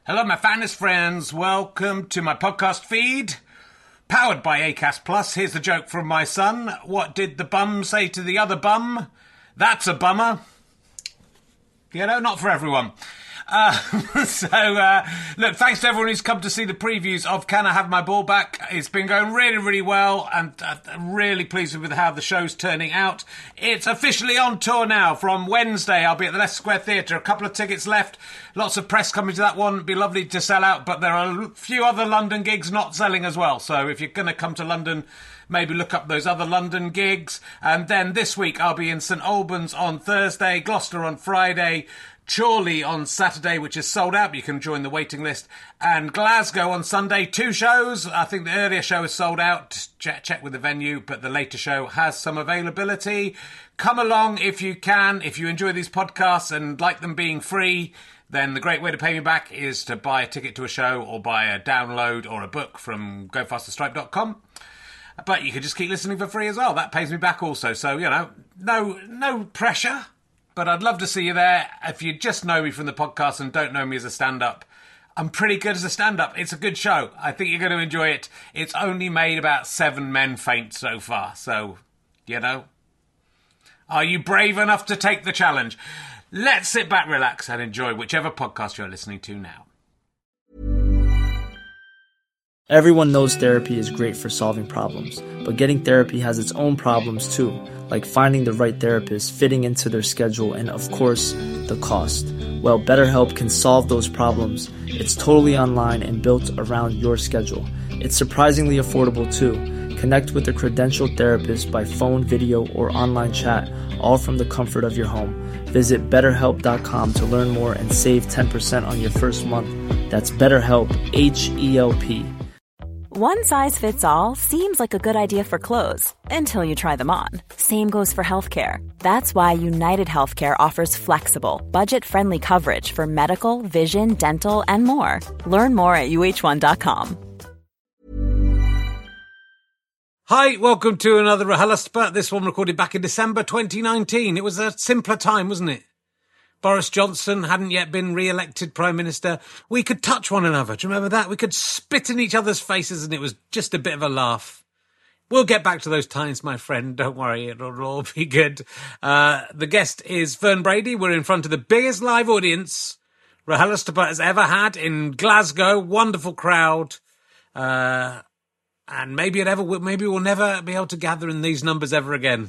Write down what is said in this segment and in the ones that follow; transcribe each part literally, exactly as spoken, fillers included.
Hello, my finest friends. Welcome to my podcast feed, powered by Acast Plus. Here's the joke from my son. What did the bum say to the other bum? That's a bummer. You know, not for everyone. Uh, so, uh, look, thanks to everyone who's come to see the previews of Can I Have My Ball Back? It's been going really, really well, and uh, I'm really pleased with how the show's turning out. It's officially on tour now from Wednesday. I'll be at the Leicester Square Theatre. A couple of tickets left. Lots of press coming to that one. It'd be lovely to sell out, but there are a few other London gigs not selling as well. So if you're going to come to London, maybe look up those other London gigs. And then this week I'll be in St Albans on Thursday, Gloucester on Friday, Chorley on Saturday, which is sold out, but you can join the waiting list, and Glasgow on Sunday. Two shows. I think the earlier show is sold out. Check, check with the venue, but the later show has some availability. Come along if you can. If you enjoy these podcasts and like them being free, then the great way to pay me back is to buy a ticket to a show or buy a download or a book from go faster stripe dot com. But you could just keep listening for free as well. That pays me back also. So, you know, no no pressure. But I'd love to see you there. If you just know me from the podcast and don't know me as a stand-up, I'm pretty good as a stand-up. It's a good show. I think you're going to enjoy it. It's only made about seven men faint so far. So, you know, are you brave enough to take the challenge? Let's sit back, relax, and enjoy whichever podcast you're listening to now. Everyone knows therapy is great for solving problems, but getting therapy has its own problems too, like finding the right therapist, fitting into their schedule, and of course, the cost. Well, BetterHelp can solve those problems. It's totally online and built around your schedule. It's surprisingly affordable too. Connect with a credentialed therapist by phone, video, or online chat, all from the comfort of your home. Visit better help dot com to learn more and save ten percent on your first month. That's BetterHelp, H E L P. One size fits all seems like a good idea for clothes until you try them on. Same goes for healthcare. That's why United Healthcare offers flexible, budget-friendly coverage for medical, vision, dental, and more. Learn more at U H one dot com. Hi, welcome to another RHLSTP. This one recorded back in December twenty nineteen. It was a simpler time, wasn't it? Boris Johnson hadn't yet been re-elected Prime Minister. We could touch one another. Do you remember that? We could spit in each other's faces and it was just a bit of a laugh. We'll get back to those times, my friend. Don't worry, it'll all be good. Uh, the guest is Fern Brady. We're in front of the biggest live audience RHLSTP has ever had in Glasgow. Wonderful crowd. Uh, and maybe it ever, maybe we'll never be able to gather in these numbers ever again.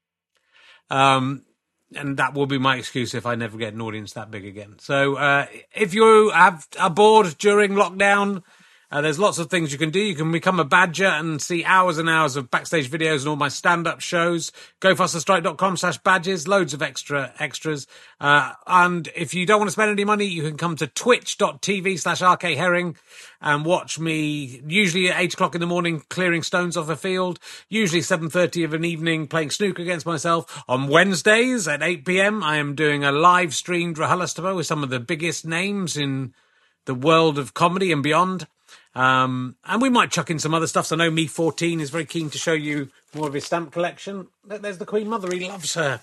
Um, And that will be my excuse if I never get an audience that big again. So uh, if you have are bored during lockdown, uh, there's lots of things you can do. You can become a badger and see hours and hours of backstage videos and all my stand-up shows. go faster stripe dot com slash badges. Loads of extra extras. Uh, and if you don't want to spend any money, you can come to twitch dot t v slash r k herring and watch me usually at eight o'clock in the morning clearing stones off a field, usually seven thirty of an evening playing snooker against myself. On Wednesdays at eight p.m. I am doing a live streamed RHLSTP with some of the biggest names in the world of comedy and beyond. Um, and we might chuck in some other stuff. So I know Me fourteen is very keen to show you more of his stamp collection. There's the Queen Mother. He loves her.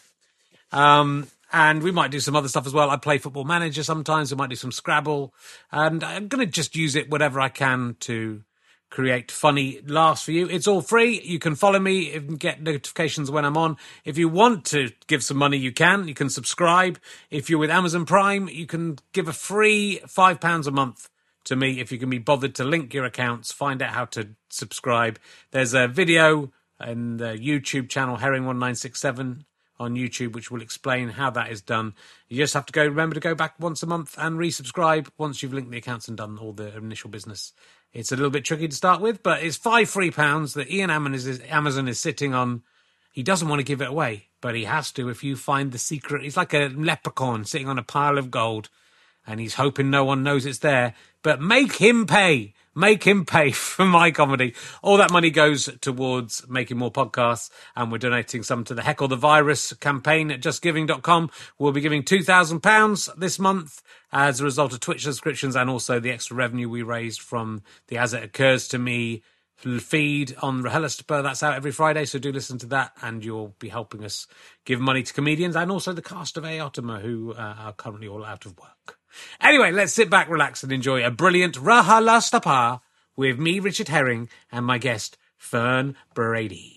Um, and we might do some other stuff as well. I play Football Manager sometimes. We might do some Scrabble. And I'm going to just use it whatever I can to create funny laughs for you. It's all free. You can follow me and get notifications when I'm on. If you want to give some money, you can. You can subscribe. If you're with Amazon Prime, you can give a free five pounds a month to me if you can be bothered to link your accounts, find out how to subscribe. There's a video in the YouTube channel Herring one nine six seven on YouTube which will explain how that is done. You just have to go remember to go back once a month and resubscribe once you've linked the accounts and done all the initial business. It's a little bit tricky to start with, but it's five free pounds that Ian Amazon is sitting on. He doesn't want to give it away, but he has to if you find the secret. He's like a leprechaun sitting on a pile of gold. And he's hoping no one knows it's there. But make him pay. Make him pay for my comedy. All that money goes towards making more podcasts. And we're donating some to the Heckle the Virus campaign at just giving dot com. We'll be giving two thousand pounds this month as a result of Twitch subscriptions and also the extra revenue we raised from the As It Occurs to Me feed on RHLSTP. That's out every Friday, so do listen to that, and you'll be helping us give money to comedians and also the cast of Aotama, who uh, are currently all out of work. Anyway, let's sit back, relax, and enjoy a brilliant Rahalastapa with me, Richard Herring, and my guest, Fern Brady.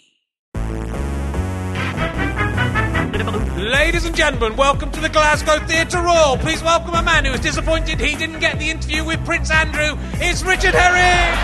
Ladies and gentlemen, welcome to the Glasgow Theatre Royal. Please welcome a man who is disappointed he didn't get the interview with Prince Andrew. It's Richard Herring!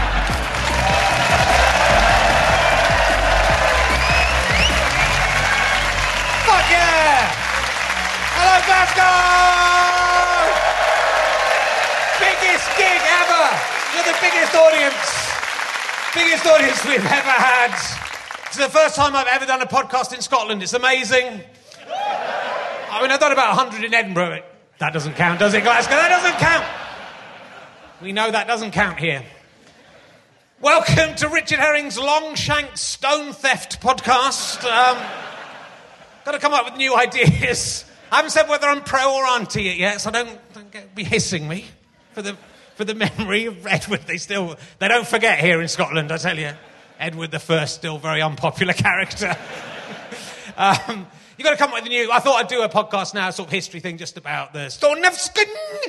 Fuck yeah! Hello, Glasgow! Biggest gig ever! You're the biggest audience. Biggest audience we've ever had. It's the first time I've ever done a podcast in Scotland. It's amazing. I mean, I've done about one hundred in Edinburgh. That doesn't count, does it, Glasgow? That doesn't count. We know that doesn't count here. Welcome to Richard Herring's Longshanks Stone Theft podcast. Um, got to come up with new ideas. I haven't said whether I'm pro or anti it yet, so don't, don't get, be hissing me for the for the memory of Edward. They still they don't forget here in Scotland, I tell you. Edward the First, still very unpopular character. um, you got to come up with a new. I thought I'd do a podcast now, sort of history thing, just about the Stone of Skin.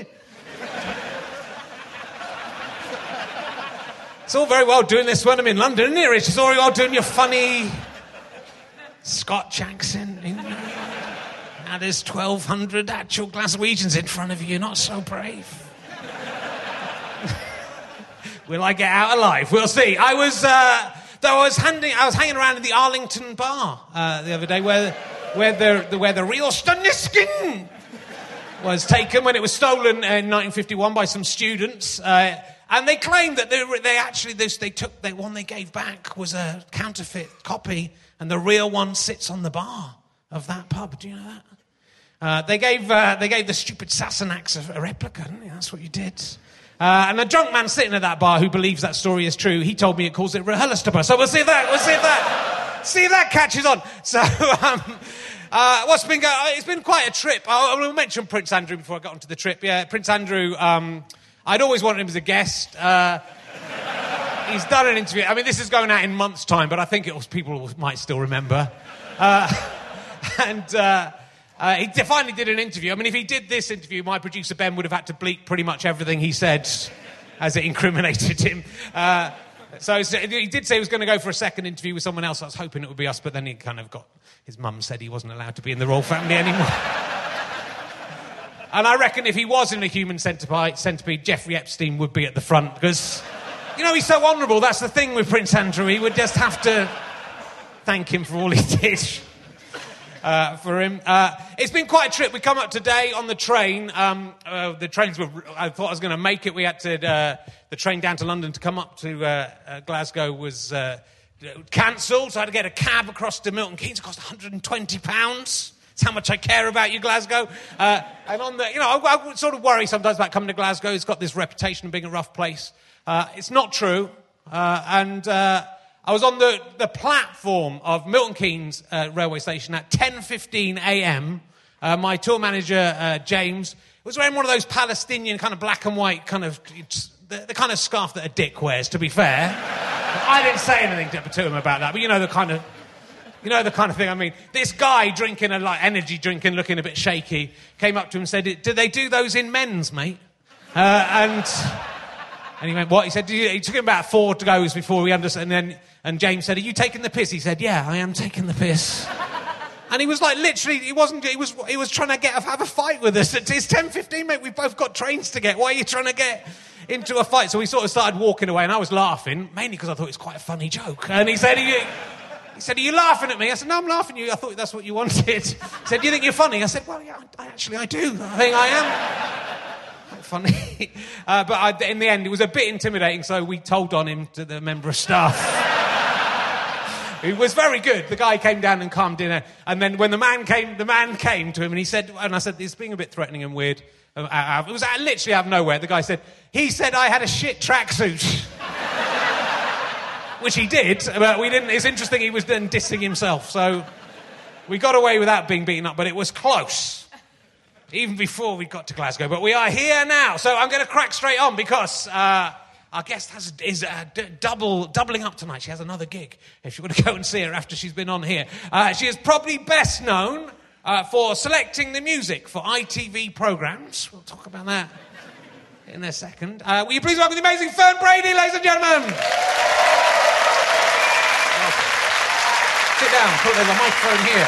It's all very well doing this when I'm in London, isn't it? It's all very well doing your funny Scotch accent. Now there's twelve hundred actual Glaswegians in front of you. You're not so brave. Will I get out alive? We'll see. I was, uh, though I was handing, I was hanging around in the Arlington bar uh, the other day, where, where the where the real Stuniskin was taken when it was stolen in nineteen fifty-one by some students, uh, and they claimed that they, they actually this, they took the one they gave back was a counterfeit copy, and the real one sits on the bar of that pub. Do you know that? Uh, they gave uh, they gave the stupid Sassenachs a, a replica. Didn't they? That's what you did. Uh, and a drunk man sitting at that bar who believes that story is true, he told me it calls it Rahalastapa. So we'll see if that, we'll see if that, see if that catches on. So, um, uh, what's been going? It's been quite a trip. I will mention Prince Andrew before I got onto the trip. Yeah, Prince Andrew. Um, I'd always wanted him as a guest. Uh, he's done an interview. I mean, this is going out in months' time, but I think it was, people might still remember. Uh, and. Uh, Uh, he finally did an interview. I mean, if he did this interview, my producer Ben would have had to bleep pretty much everything he said as it incriminated him. Uh, so, so he did say he was going to go for a second interview with someone else. I was hoping it would be us, but then he kind of got... His mum said he wasn't allowed to be in the royal family anymore. And I reckon if he was in a human centipede, centipede, Jeffrey Epstein would be at the front, because, you know, he's so honourable. That's the thing with Prince Andrew. He would just have to thank him for all he did. Uh, for him. Uh, it's been quite a trip. We come up today on the train. Um, uh, the trains were... I thought I was going to make it. We had to... Uh, the train down to London to come up to uh, uh, Glasgow was uh, cancelled, so I had to get a cab across to Milton Keynes. It cost one hundred twenty pounds. That's how much I care about you, Glasgow. Uh, and on the... You know, I, I sort of worry sometimes about coming to Glasgow. It's got this reputation of being a rough place. Uh, it's not true. Uh, and... Uh, I was on the, the platform of Milton Keynes uh, railway station at ten fifteen a.m. Uh, my tour manager, uh, James, was wearing one of those Palestinian kind of black and white kind of... The, the kind of scarf that a dick wears, to be fair. I didn't say anything to, to him about that, but you know the kind of... You know the kind of thing I mean. This guy drinking a like energy drink and looking a bit shaky came up to him and said, "Do they do those in men's, mate?" Uh, and... And he went, what? He said, he took him about four goes before he understood. And then, and James said, "Are you taking the piss?" He said, "Yeah, I am taking the piss." And he was like, literally, he wasn't, he was, he was trying to get, have a fight with us. It's ten fifteen, mate. We've both got trains to get. Why are you trying to get into a fight? So we sort of started walking away, and I was laughing, mainly because I thought it was quite a funny joke. And he said, he, he said, "Are you laughing at me?" I said, "No, I'm laughing at you. I thought that's what you wanted." He said, "Do you think you're funny?" I said, "Well, yeah, I, actually, I do. I think I am." Funny. Uh, but I, in the end, it was a bit intimidating, so we told on him to the member of staff. It was very good. The guy came down and calmed dinner, and then when the man came, the man came to him, and he said, and I said, "It's being a bit threatening and weird." Uh, uh, it was uh, literally out of nowhere. The guy said, "He said I had a shit tracksuit," which he did, but we didn't. It's interesting. He was then dissing himself, so we got away without being beaten up, but it was close. Even before we got to Glasgow. But we are here now. So I'm going to crack straight on because uh, our guest has, is uh, d- double, doubling up tonight. She has another gig if you want to go and see her after she's been on here. Uh, she is probably best known uh, for selecting the music for I T V programmes. We'll talk about that in a second. Uh, will you please welcome the amazing Fern Brady, ladies and gentlemen? Sit down, put the microphone here.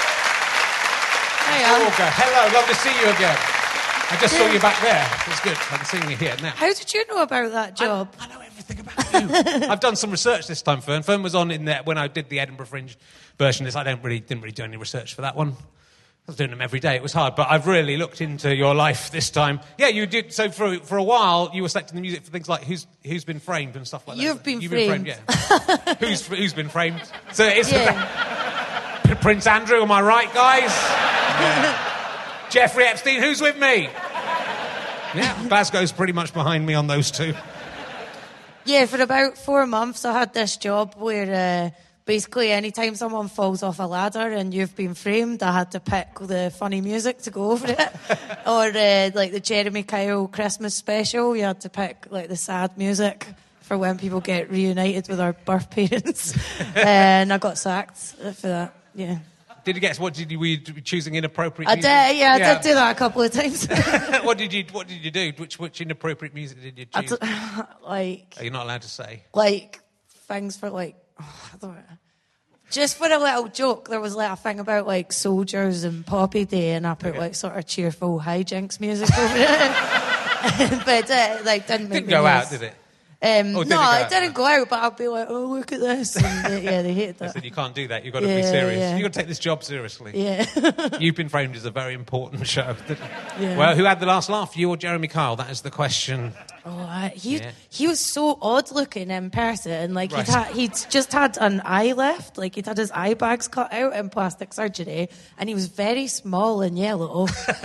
Hi, Walker. Hello, love to see you again. I just saw you back there. It's good. I'm seeing you here now. How did you know about that job? I, I know everything about you. I've done some research this time, Fern. Fern was on in there when I did the Edinburgh Fringe version. This I don't really didn't really do any research for that one. I was doing them every day. It was hard, but I've really looked into your life this time. Yeah, you did. So for for a while, you were selecting the music for things like who's who's been framed and stuff like that. You've been You've framed. been framed. Yeah. who's who's been framed? So it's Yeah. Prince Andrew. Am I right, guys? Yeah. Jeffrey Epstein. Who's with me? Yeah, Glasgow's pretty much behind me on those two. Yeah, for about four months I had this job where uh, basically any time someone falls off a ladder and you've been framed, I had to pick the funny music to go over it. Or uh, like the Jeremy Kyle Christmas special, you had to pick like the sad music for when people get reunited with their birth parents. And I got sacked for that, yeah. Did you get? What did you? Were you choosing inappropriate? I music? did, yeah, I yeah. did do that a couple of times. what did you? What did you do? Which which inappropriate music did you I choose? d- like, Are you not allowed to say? like things for like, oh, I don't know. Just for a little joke, there was like a thing about like soldiers and Poppy Day, and I put Okay. like sort of cheerful hijinks music over it. But uh, like didn't make Didn't go the out, news. did it? Um, Oh, did no, it go it out? didn't go out, but I'd be like, oh, look at this. And they, yeah, they hated I that. said you can't do that. You've got to be Yeah, serious. yeah. You've got to take this job seriously. Yeah. You've Been Framed is a very important show. Yeah. Well, who had the last laugh? You or Jeremy Kyle? That is the question. Oh, I, he Yeah. he was so odd looking in person. Like Right. he'd ha- he'd just had an eye lift, like he'd had his eye bags cut out in plastic surgery, and he was very small and yellow.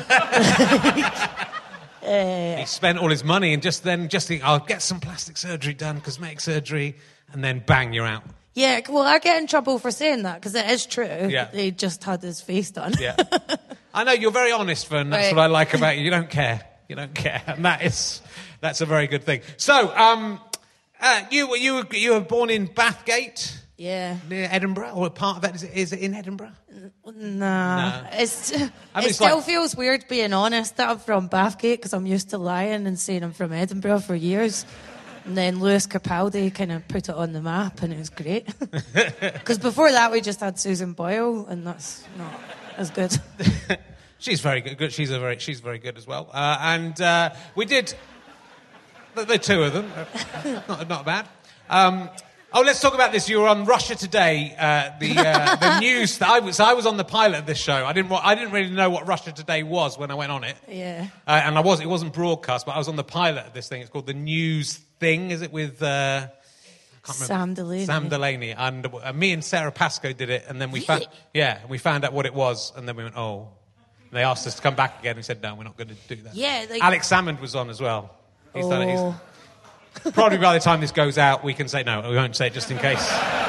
He spent all his money and just then just think, I'll get some plastic surgery done, cosmetic surgery, and then bang, you're out. Yeah, well, I get in trouble for saying that because it is true. Yeah. They just had his face done. Yeah. I know, you're very honest, Fern. That's Right. what I like about you. You don't care. You don't care. And that is, that's a very good thing. So, um, uh, you, were- you, were- you were born in Bathgate, Yeah. near Edinburgh, or a part of that. Is it, is it in Edinburgh? Nah. No. It's, I mean, it it's still like- feels weird being honest that I'm from Bathgate because I'm used to lying and saying I'm from Edinburgh for years. And then Lewis Capaldi kind of put it on the map and it was great. Because before that we just had Susan Boyle and that's not as good. She's very good. good. She's a very, she's very good as well. Uh, and uh, we did the, the two of them. Uh, not, not bad. Um, oh, let's talk about this. You were on Russia Today, uh, the uh, the news. That I was, I was on the pilot of this show. I didn't, wa- I didn't really know what Russia Today was when I went on it. Yeah. Uh, and I was, it wasn't broadcast, but I was on the pilot of this thing. It's called the News Thing. Is it with? Uh, I can't remember. Sam Delaney. Sam Delaney, and uh, me and Sarah Pascoe did it, and then we found, yeah, we found out what it was, and then we went, oh. And they asked us to come back again. We said, no, we're not going to do that. Yeah, like- Alex Salmond was on as well. He's done it. Oh. He's, probably by the time this goes out, we can say no. We won't say it just in case.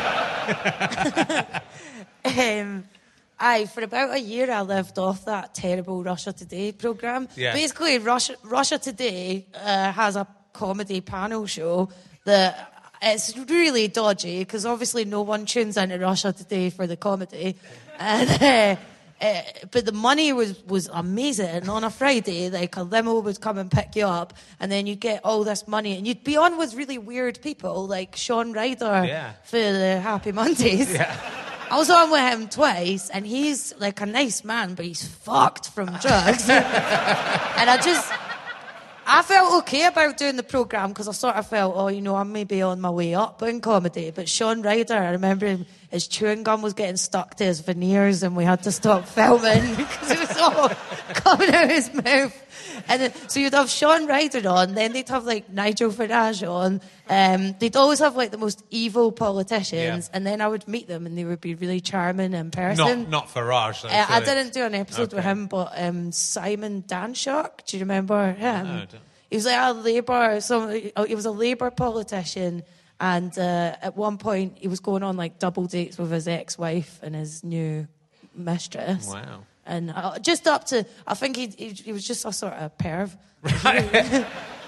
Um, aye, for about a year I lived off that terrible Russia Today programme. Yeah. Basically, Russia, Russia Today uh, has a comedy panel show that it's really dodgy because obviously no one tunes into Russia Today for the comedy. And, uh, uh, but the money was, was amazing. On a Friday, like a limo would come and pick you up, and then you'd get all this money, and you'd be on with really weird people like Sean Ryder Yeah. for the Happy Mondays. Yeah. I was on with him twice, and he's like a nice man, but he's fucked from drugs. And I just, I felt okay about doing the programme because I sort of felt, oh, you know, I'm maybe on my way up in comedy. But Sean Ryder, I remember him, his chewing gum was getting stuck to his veneers, and we had to stop filming because it was all coming out of his mouth. And then, so you'd have Sean Ryder on, then they'd have like Nigel Farage on. Um, they'd always have like the most evil politicians, Yeah. and then I would meet them, and they would be really charming in person. Not, not Farage, though. Uh, I surely. didn't do an episode with Okay. him, but um, Simon Danshok, do you remember him? No, I don't. He was like a Labour, so he was a Labour politician, and uh, at one point he was going on like double dates with his ex-wife and his new mistress. Wow. And uh, just up to, I think he, he he was just a sort of perv.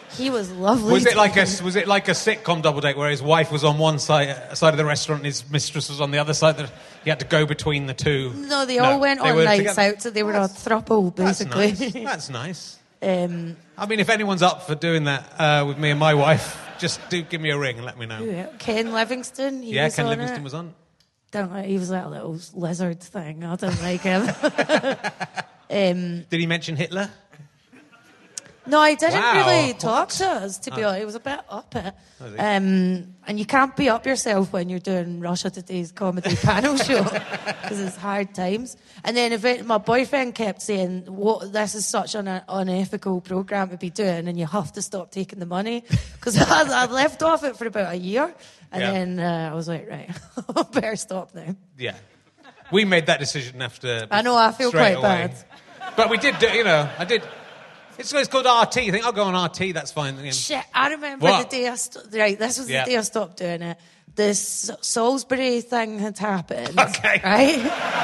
He was lovely. Was it like a was it like a sitcom double date where his wife was on one side side of the restaurant and his mistress was on the other side? That he had to go between the two. No, they all no, went they on nights together. out, so they were that's, a throuple basically. That's nice. That's nice. Um, I mean, if anyone's up for doing that uh, with me and my wife, just do give me a ring and let me know. Yeah. Ken Livingston. He yeah, was Ken on Livingston it. was on. Don't like. He was that little lizard thing. I don't like him. um, Did he mention Hitler? No, he didn't wow. really talk to us, to be oh. honest. He was a bit up it. Oh, um, and you can't be up yourself when you're doing Russia Today's comedy panel show, because it's hard times. And then if my boyfriend kept saying, "What? This is such an unethical programme to be doing, and you have to stop taking the money." Because I, I left off it for about a year, and yeah. then uh, I was like, right, I better stop now. Yeah. We made that decision after... I know, I feel quite away. bad. But we did do, you know, I did... It's, it's called R T. You think, I'll go on R T, that's fine. Shit, I remember what? the day I... St- right, this was yeah. the day I stopped doing it. This Salisbury thing had happened. Okay. Right?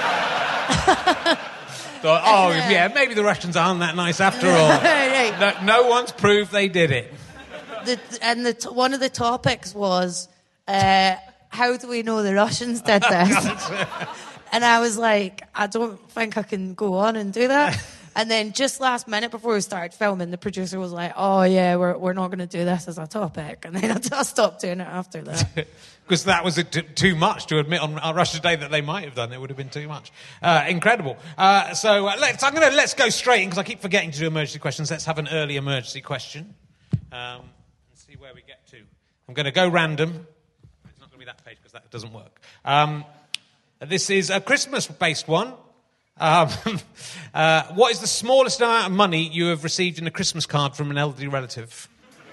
Thought, oh, uh, yeah, maybe the Russians aren't that nice after all. Right. No, no one's proved they did it. The, and the, one of the topics was, uh, how do we know the Russians did this? And I was like, I don't think I can go on and do that. And then just last minute before we started filming, the producer was like, oh, yeah, we're we're not going to do this as a topic. And then I, I stopped doing it after that. Because that was a t- too much to admit on our Russia Day that they might have done. It would have been too much. Uh, incredible. Uh, so uh, let's, I'm going to let's go straight in, because I keep forgetting to do emergency questions. Let's have an early emergency question um, and see where we get to. I'm going to go random. It's not going to be that page because that doesn't work. Um, this is a Christmas-based one. Um, uh, what is the smallest amount of money you have received in a Christmas card from an elderly relative?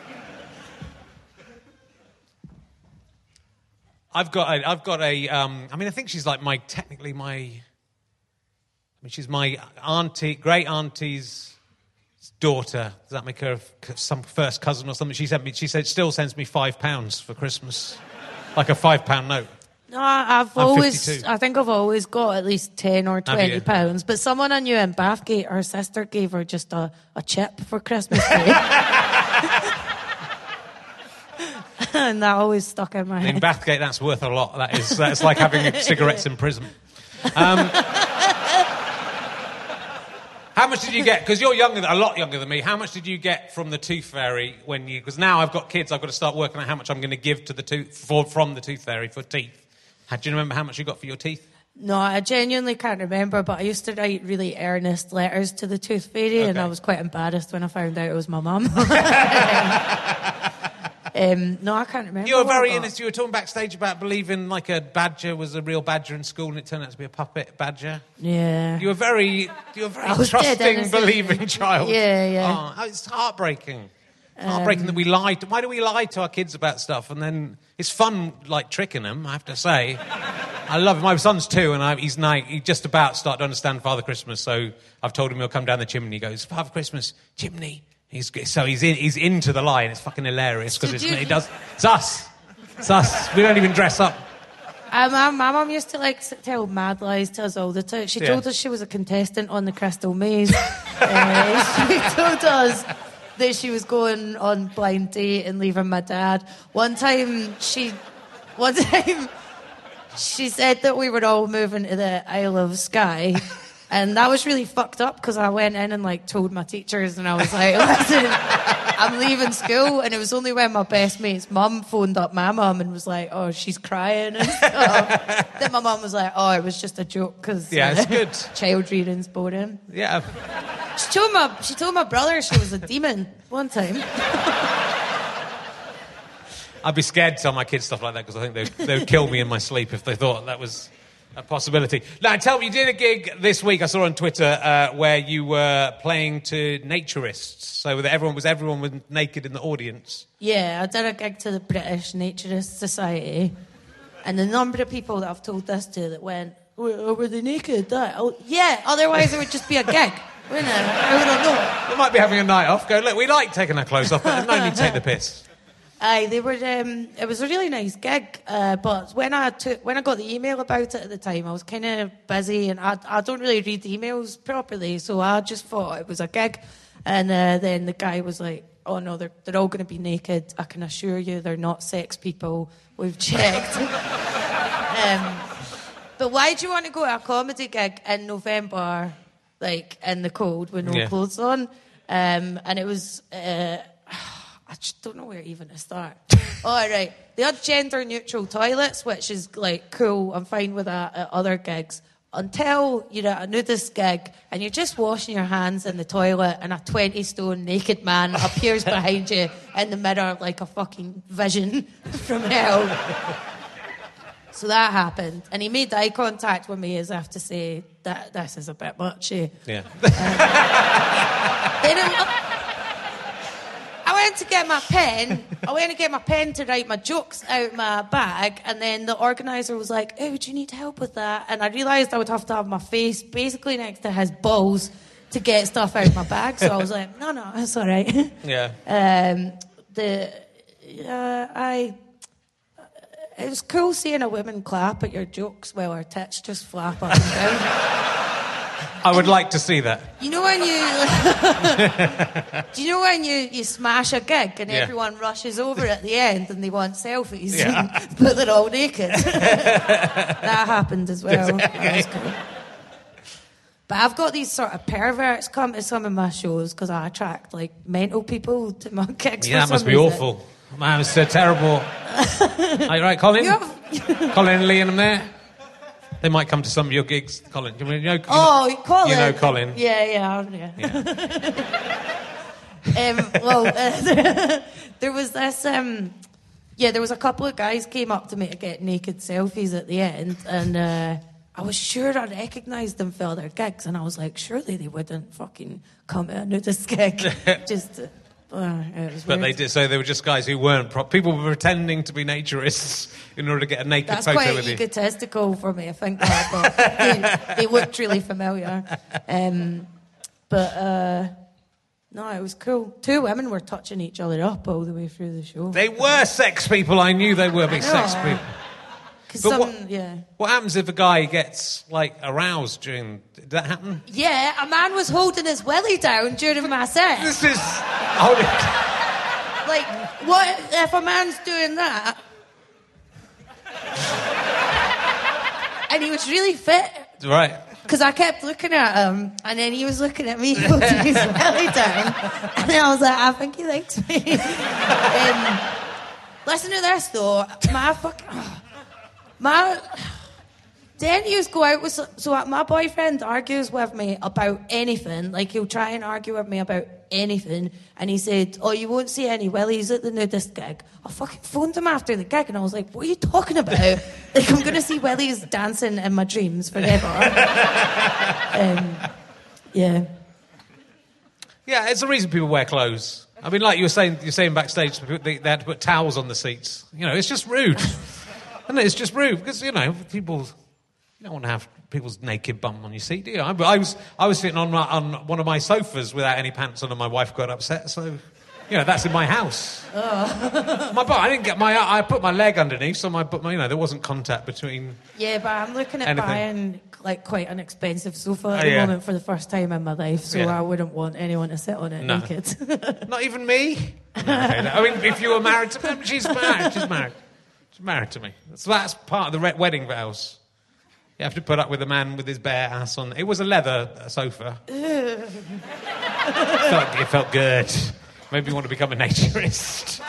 I've got a, I've got a, um, I mean, I think she's like my, technically my, I mean, she's my auntie, great auntie's daughter. Does that make her some first cousin or something? She sent me, she said, still sends me five pounds for Christmas. Like a five pound note. No, I've I'm always, fifty-two. I think I've always got at least ten or twenty pounds. But someone I knew in Bathgate, her sister gave her just a, a chip for Christmas Day. And that always stuck in my head. In Bathgate, that's worth a lot. That is, that's like having cigarettes in prison. Um, how much did you get? Because you're younger, a lot younger than me. How much did you get from the Tooth Fairy when you? Because now I've got kids, I've got to start working out how much I'm going to give to the tooth for, from the Tooth Fairy for teeth. Do you remember how much you got for your teeth? No, I genuinely can't remember, but I used to write really earnest letters to the Tooth Fairy, okay. And I was quite embarrassed when I found out it was my mum. Um, no, I can't remember. You were very innocent. You were talking backstage about believing like a badger was a real badger in school, and it turned out to be a puppet badger. Yeah. You were very, you were a very trusting, believing child. Yeah, yeah. Oh, it's heartbreaking. It's heartbreaking um, that we lie. To, why do we lie to our kids about stuff? And then it's fun, like tricking them. I have to say, I love it. My son's two, and I, he's nine. He just about started to understand Father Christmas. So I've told him he'll come down the chimney. He goes, Father Christmas, chimney. He's, so he's in, he's into the lie, and it's fucking hilarious because it does. It's us. It's us. We don't even dress up. Um, my, my mum used to like tell mad lies to us all the time. She yeah. told us she was a contestant on the Crystal Maze. uh, she told us that she was going on blind date and leaving my dad. One time she, one time she said that we were all moving to the Isle of Skye. And that was really fucked up because I went in and like told my teachers, and I was like, listen, I'm leaving school. And it was only when my best mate's mum phoned up my mum and was like, oh, she's crying and stuff. Then my mum was like, oh, it was just a joke because yeah, it's uh, good. Child reading's boring. Yeah. She told my she told my brother she was a demon one time. I'd be scared to tell my kids stuff like that because I think they they would kill me in my sleep if they thought that was a possibility. Now, tell me, you did a gig this week, I saw on Twitter, uh, where you were playing to naturists. So that everyone was everyone was naked in the audience. Yeah, I did a gig to the British Naturist Society. And the number of people that I've told this to that went, oh, were they naked? That? Oh, yeah, otherwise it would just be a gig. Wouldn't it? I don't know. They might be having a night off. Go, look, we like taking our clothes off, but no need to take the piss. Aye, they were. Um, it was a really nice gig, uh, but when I took, when I got the email about it at the time, I was kind of busy, and I I don't really read emails properly, so I just thought it was a gig, and uh, then the guy was like, oh no, they're, they're all going to be naked. I can assure you they're not sex people. We've checked. um, but why do you want to go to a comedy gig in November, like in the cold with no Yeah. clothes on? Um, and it was, uh, I just don't know where even to start. Oh, right. They had gender neutral toilets, which is like cool. I'm fine with that at other gigs. Until you're at a nudist gig and you're just washing your hands in the toilet and a twenty stone naked man appears behind you in the mirror like a fucking vision from hell. So that happened. And he made eye contact with me as if to say, that this is a bit much. Eh? Yeah. Um, then I, I went to get my pen. I went to get my pen to write my jokes out my bag, and then the organizer was like, "Oh, do you need help with that?" And I realised I would have to have my face basically next to his balls to get stuff out of my bag. So I was like, "No, no, it's all right." Yeah. Um, the uh, I. It was cool seeing a woman clap at your jokes while her tits just flap up and down. I would like to see that. You know when you... Do you know when you, you smash a gig and Yeah. everyone rushes over at the end and they want selfies, Yeah. but they're all naked? That happened as well. That was cool. But I've got these sort of perverts come to some of my shows because I attract, like, mental people to my gigs. Yeah, for that must some be reason. awful. Man, it's so terrible. Are you right, Colin? You have- Colin and Lee and them there? They might come to some of your gigs. Colin, do you know, you Oh, Colin. You know Colin. Yeah, yeah, yeah. Yeah. um, well, uh, there was this... Um, yeah, there was a couple of guys came up to me to get naked selfies at the end, and uh, I was sure I recognised them for their gigs, and I was like, surely they wouldn't fucking come to a nudist gig. Just... To, uh, it was But weird. they did. So they were just guys who weren't. Pro- people were pretending to be naturists in order to get a naked That's photo quite with you. egotistical for me, I think that, but they, they looked really familiar. Um, but uh, no, it was cool. Two women were touching each other up all the way through the show. They were sex people. I knew they were big I know. sex people. 'Cause But some, what- yeah. What happens if a guy gets like aroused during? Did that happen? Yeah, a man was holding his willy down during my set. This is. Hold it. Like, what if a man's doing that? And he was really fit. Right. Because I kept looking at him, and then he was looking at me holding his belly down. And then I was like, I think he likes me. um, listen to this, though. My fucking... My... Then he used to go out with... So my boyfriend argues with me about anything. Like, he'll try and argue with me about anything. And he said, oh, you won't see any willies at the nudist gig. I fucking phoned him after the gig, and I was like, what are you talking about? Like, I'm going to see willies dancing in my dreams forever. um, yeah. Yeah, it's the reason people wear clothes. I mean, like you were saying, you're saying backstage, they, they had to put towels on the seats. You know, it's just rude. And it's just rude because, you know, people... You don't want to have people's naked bum on your seat, do you? I, I was I was sitting on my, on one of my sofas without any pants on, and my wife got upset. So, you know, that's in my house. Oh. My butt. I didn't get my. I put my leg underneath, so my. But you know, there wasn't contact between. Yeah, but I'm looking at anything. buying like quite an expensive sofa at Oh, the yeah. moment for the first time in my life, so Yeah. I wouldn't want anyone to sit on it No. naked. Not even me. No, okay, no. I mean, if you were married to me, she's married. She's married. She's married to me. So that's part of the re- wedding vows. You have to put up with a man with his bare ass on. It was a leather sofa. it, felt, it felt good. Maybe you want to become a naturist.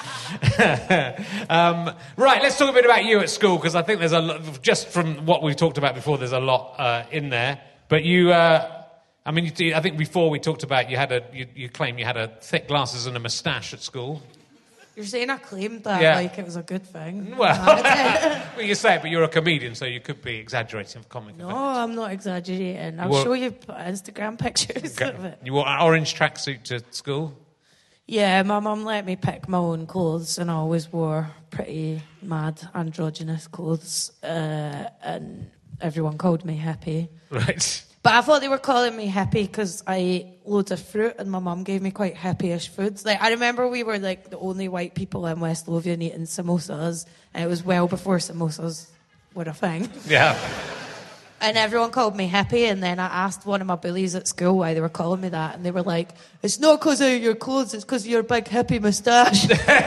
um, right, let's talk a bit about you at school, because I think there's a lot, just from what we've talked about before, there's a lot uh, in there. But you, uh, I mean, you, I think before we talked about you had a, you, you claim you had a thick glasses and a moustache at school. You're saying I claimed that Yeah. like it was a good thing. Well, No, well, you say it, but you're a comedian, so you could be exaggerating for comic effect. I'm not exaggerating. I'll Well- show you Instagram pictures of it. You wore an orange tracksuit to school? Yeah, my mum let me pick my own clothes, and I always wore pretty mad androgynous clothes, uh, and everyone called me hippie. Right. But I thought they were calling me hippie because I ate loads of fruit, and my mum gave me quite hippie-ish foods. Like, I remember we were like the only white people in West Lothian eating samosas, and it was well before samosas were a thing. Yeah. And everyone called me hippie, and then I asked one of my bullies at school why they were calling me that, and they were like, it's not because of your clothes, it's because of your big hippie moustache.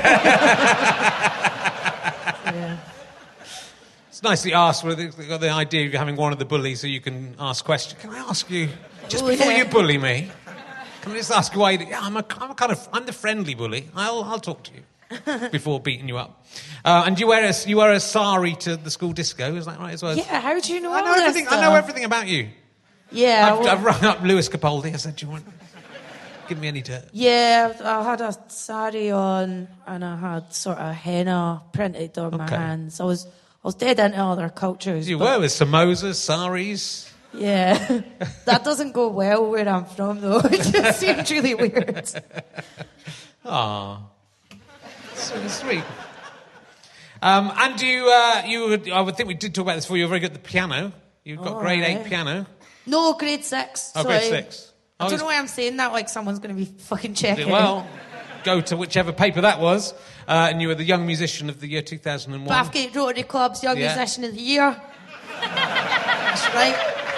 Yeah. It's nicely asked. Whether they've got the idea of you having one of the bullies so you can ask questions. Can I ask you, just Oh, before yeah. you bully me, can I just ask you why you... Yeah, I'm a, I'm a kind of... I'm the friendly bully. I'll, I'll talk to you before beating you up. Uh, and you wear a, you wear a sari to the school disco, is that right as well? Yeah, how do you know I know all this everything. I know stuff? everything about you. Yeah, I've, well, I've rung up Lewis Capaldi. I said, do you want... Give me any dirt. yeah, I had a sari on, and I had sort of henna printed on my Okay. hands. I was, I was dead into other cultures. You but- were with samosas, saris... Yeah, that doesn't go well where I'm from, though. It just seems really weird. Ah, so sweet. Um, and you, uh, you, would, I would think we did talk about this before. You're very good at the piano. You've got Oh, grade eight right. piano. No, grade six. Oh, sorry. grade six. I Oh, don't it's- know why I'm saying that like someone's going to be fucking checking. Well, go to whichever paper that was, uh, and you were the young musician of the year two thousand one. Bathgate Rotary Club's Young Yeah. Musician of the Year. That's right.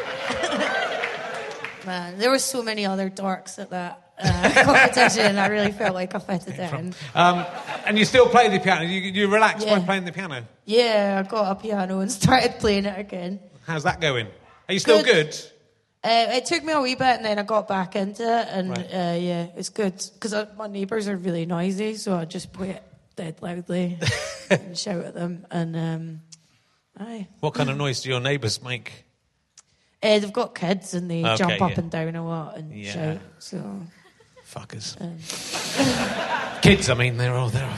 Man, there were so many other dorks at that uh, competition. I really felt like I fitted in. Um, and you still play the piano. You, you relax Yeah. by playing the piano. Yeah, I got a piano and started playing it again. How's that going? Are you still Good. good? Uh, it took me a wee bit, and then I got back into it, and Right. uh, yeah, it's good because my neighbours are really noisy, so I just play it dead loudly and shout at them. And um, aye, What kind of noise do your neighbours make? uh, they've got kids, and they Okay, jump up yeah. and down a lot and Yeah. shout. So Fuckers. um, Kids, I mean, they're all they're,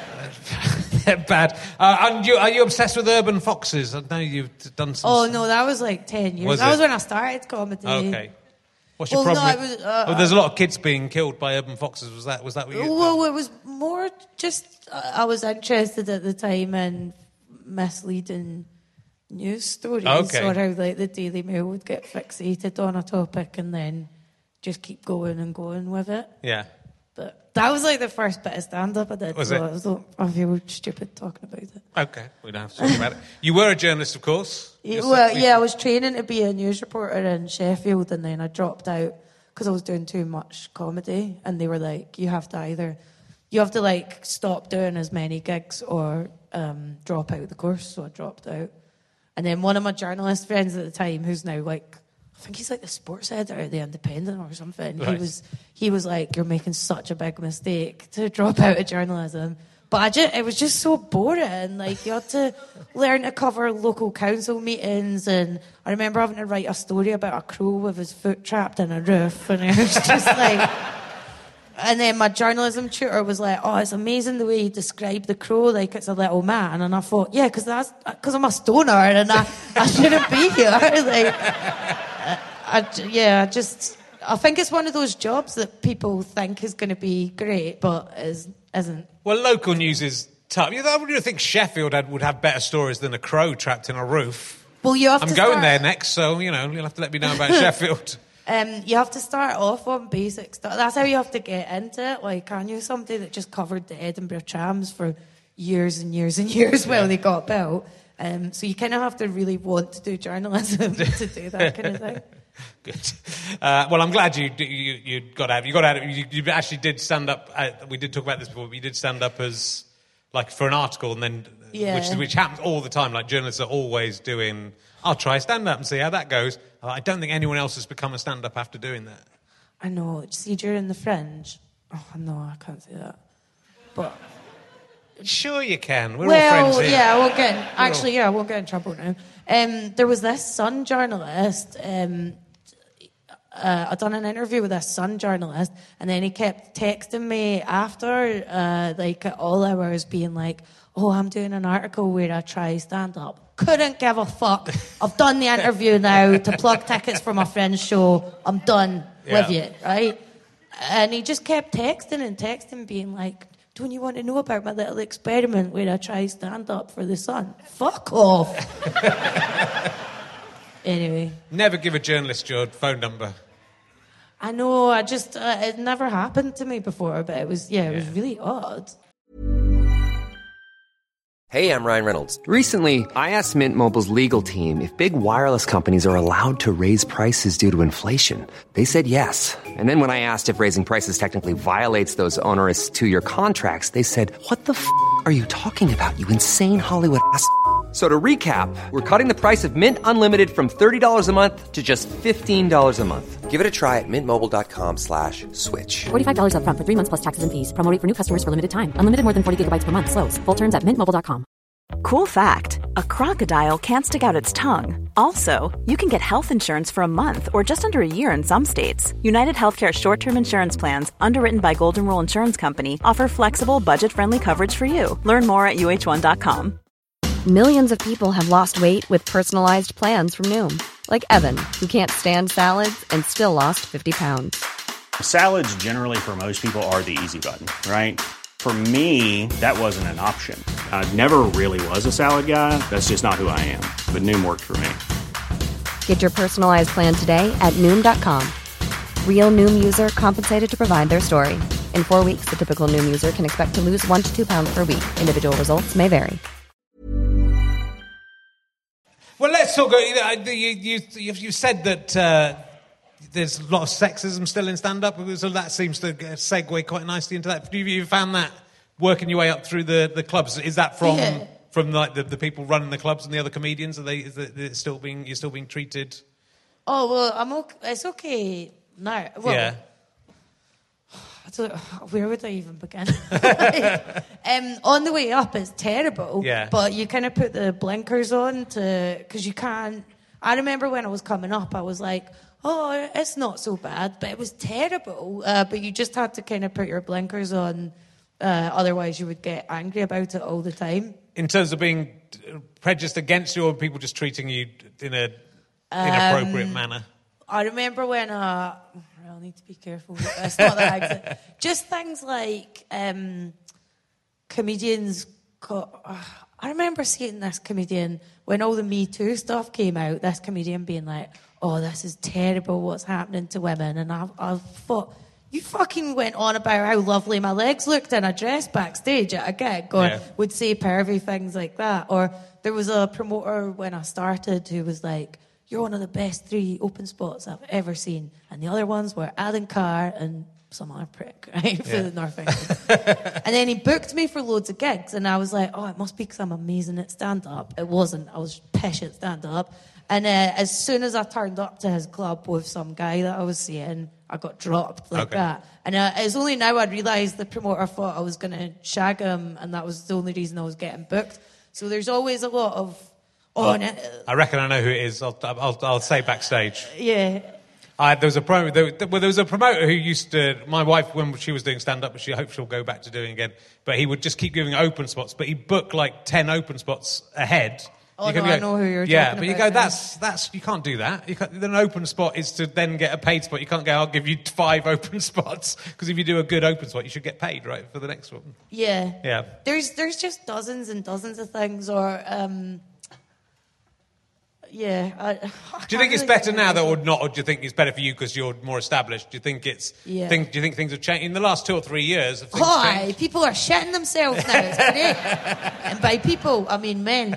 they're bad. Uh, and you, are you obsessed with urban foxes? I know you've done some. oh no, that was like ten years. Was that it? was when I started comedy. Okay. What's your Well, no, problem? it with- was, uh, oh, there's a lot of kids being killed by urban foxes. Was that was that what you? Well, it was more just uh, I was interested at the time in misleading news stories, Okay. or how like the Daily Mail would get fixated on a topic and then just keep going and going with it. Yeah. But that was like the first bit of stand-up I did. Was so it? I, was, like, I feel stupid talking about it. Okay. We don't have to talk about it. You were a journalist, of course. Yeah, You're well, so- yeah, I was training to be a news reporter in Sheffield, and then I dropped out because I was doing too much comedy, and they were like, "You have to either, you have to like stop doing as many gigs or um, drop out of the course." So I dropped out, and then one of my journalist friends at the time, who's now like, I think he's like the sports editor at the Independent or something. He Right. was, he was like, "You're making such a big mistake to drop out of journalism." But I just, it was just so boring. Like, you had to learn to cover local council meetings. And I remember having to write a story about a crow with his foot trapped in a roof. And it was just like... And then my journalism tutor was like, "Oh, it's amazing the way you describe the crow like it's a little man." And I thought, yeah, because that's because I'm a stoner and I, I shouldn't be here. Like, I, I, yeah, I just... I think it's one of those jobs that people think is going to be great, but is, isn't. Well, local news is tough. You know, I would think Sheffield had, would have better stories than a crow trapped in a roof. Well, you have I'm to going start, there next, so you know you'll have to let me know about Sheffield. Um, you have to start off on basic stuff. That's how you have to get into it. Like, I knew somebody that just covered the Edinburgh trams for years and years and years while they got built. Um, so you kind of have to really want to do journalism to do that kind of thing. Good. Uh, well, I'm glad you you you got out. You got out. You, you actually did stand up. Uh, we did talk about this before. But you did stand up as like for an article, and then Yeah. which which happens all the time. Like journalists are always doing. I'll try stand up and see how that goes. Uh, I don't think anyone else has become a stand up after doing that. I know. See, during the Fringe. Oh, no, I can't say that. But... Sure, you can. We're all Well, friends here. yeah, I won't get in, actually, yeah, I won't get in trouble now. Um, there was this Sun journalist. Um, uh, I'd done an interview with this Sun journalist, and then he kept texting me after, uh, like at all hours, being like, "Oh, I'm doing an article where I try stand up." Couldn't give a fuck. I've done the interview now to plug tickets for my friend's show. I'm done with Yeah. you, right? And he just kept texting and texting, being like, "Don't you want to know about my little experiment where I try stand up for the Sun?" Fuck off. Anyway, Never give a journalist your phone number. I know. I just uh, it never happened to me before, but it was yeah, it was really odd. Hey, I'm Ryan Reynolds. Recently, I asked Mint Mobile's legal team if big wireless companies are allowed to raise prices due to inflation. They said yes. And then when I asked if raising prices technically violates those onerous two-year contracts, they said, what the f*** are you talking about, you insane Hollywood ass f- So to recap, we're cutting the price of Mint Unlimited from thirty dollars a month to just fifteen dollars a month. Give it a try at mintmobile.com slash switch. forty-five dollars up front for three months plus taxes and fees. Promo rate for new customers for limited time. Unlimited more than forty gigabytes per month. Slows full terms at mint mobile dot com. Cool fact, a crocodile can't stick out its tongue. Also, you can get health insurance for a month or just under a year in some states. United Healthcare short-term insurance plans, underwritten by Golden Rule Insurance Company, offer flexible, budget-friendly coverage for you. Learn more at U H one dot com. Millions of people have lost weight with personalized plans from Noom. Like Evan, who can't stand salads and still lost fifty pounds. Salads generally for most people are the easy button, right? For me, that wasn't an option. I never really was a salad guy. That's just not who I am. But Noom worked for me. Get your personalized plan today at Noom dot com. Real Noom user compensated to provide their story. In four weeks, the typical Noom user can expect to lose one to two pounds per week. Individual results may vary. Well, let's talk. You, you, you, you said that uh, there's a lot of sexism still in stand-up, so that seems to segue quite nicely into that. Have you found that working your way up through the, the clubs? Is that from Yeah. from like the, the people running the clubs and the other comedians? Are they is it, is it still being you're still being treated? Oh, well, I'm okay. It's okay now. Well, Yeah. I don't, where would I even begin? Like, um, on the way up, it's terrible. Yeah. But you kind of put the blinkers on to because you can't. I remember when I was coming up, I was like, "Oh, it's not so bad," but it was terrible. Uh, but you just had to kind of put your blinkers on, uh, otherwise you would get angry about it all the time. In terms of being prejudiced against you, or people just treating you in a inappropriate Um, manner. I remember when uh, I'll need to be careful with this. Not that exit. Just things like um, comedians. Co- uh, I remember seeing this comedian when all the Me Too stuff came out. This comedian being like, "Oh, this is terrible. What's happening to women?" And I, I thought, you fucking went on about how lovely my legs looked in a dress backstage at a gig, or Yeah. would say pervy things like that. Or there was a promoter when I started who was like, "You're one of the best three open spots I've ever seen." And the other ones were Alan Carr and some other prick, right, for Yeah. the North End. And then he booked me for loads of gigs, and I was like, oh, it must be because I'm amazing at stand-up. It wasn't. I was pish at stand-up. And uh, as soon as I turned up to his club with some guy that I was seeing, I got dropped like Okay. that. And uh, it's only now I realised the promoter thought I was going to shag him, and that was the only reason I was getting booked. So there's always a lot of... Oh, no, I reckon I know who it is. I'll, I'll, I'll say backstage. yeah. I, there was a pro, there, well, there was a promoter who used to. My wife, when she was doing stand-up, she hopes she'll go back to doing it again. But he would just keep giving open spots. But he'd book like ten open spots ahead. Oh, You no, can I know who you're Yeah, talking but you about go, now. that's that's you can't do that. You can't, an open spot is to then get a paid spot. You can't go, I'll give you five open spots, because if you do a good open spot, you should get paid, right, for the next one. Yeah. Yeah. There's there's just dozens and dozens of things, or um, yeah. I, I Do you can't think it's really better get now, into though, or it. not? Or do you think it's better for you because you're more established? Do you think it's? Yeah. Think, do you think things have changed in the last two or three years? Have things Oh, changed? aye, people are shitting themselves now. It's great. And by people, I mean men.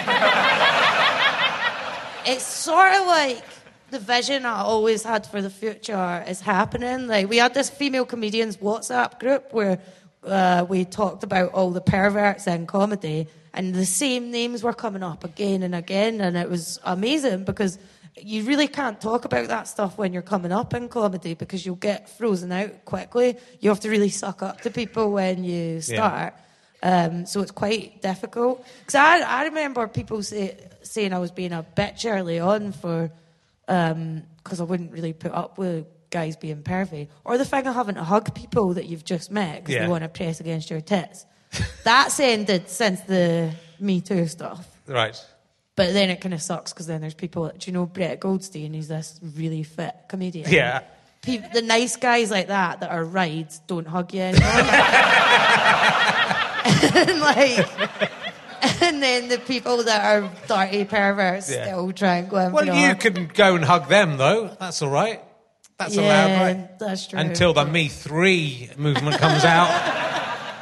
It's sort of like the vision I always had for the future is happening. Like, we had this female comedians WhatsApp group where uh, we talked about all the perverts in comedy, and the same names were coming up again and again, and it was amazing because you really can't talk about that stuff when you're coming up in comedy because you'll get frozen out quickly. You have to really suck up to people when you start. Um, so it's quite difficult. Because I, I remember people say, saying I was being a bitch early on for because I wouldn't really put up with guys being pervy. Or the thing of having to hug people that you've just met because Yeah. they want to press against your tits. That's ended since the Me Too stuff. Right. But then it kind of sucks because then there's people, do you know Brett Goldstein? He's this really fit comedian. Yeah. Pe- the nice guys like that that are rides don't hug you anymore. and like, and then the people that are dirty perverts Yeah. still try and go in Well, for you your- can go and hug them, though. That's all right. That's Yeah, allowed, right? that's true. Until the Me Three movement comes out.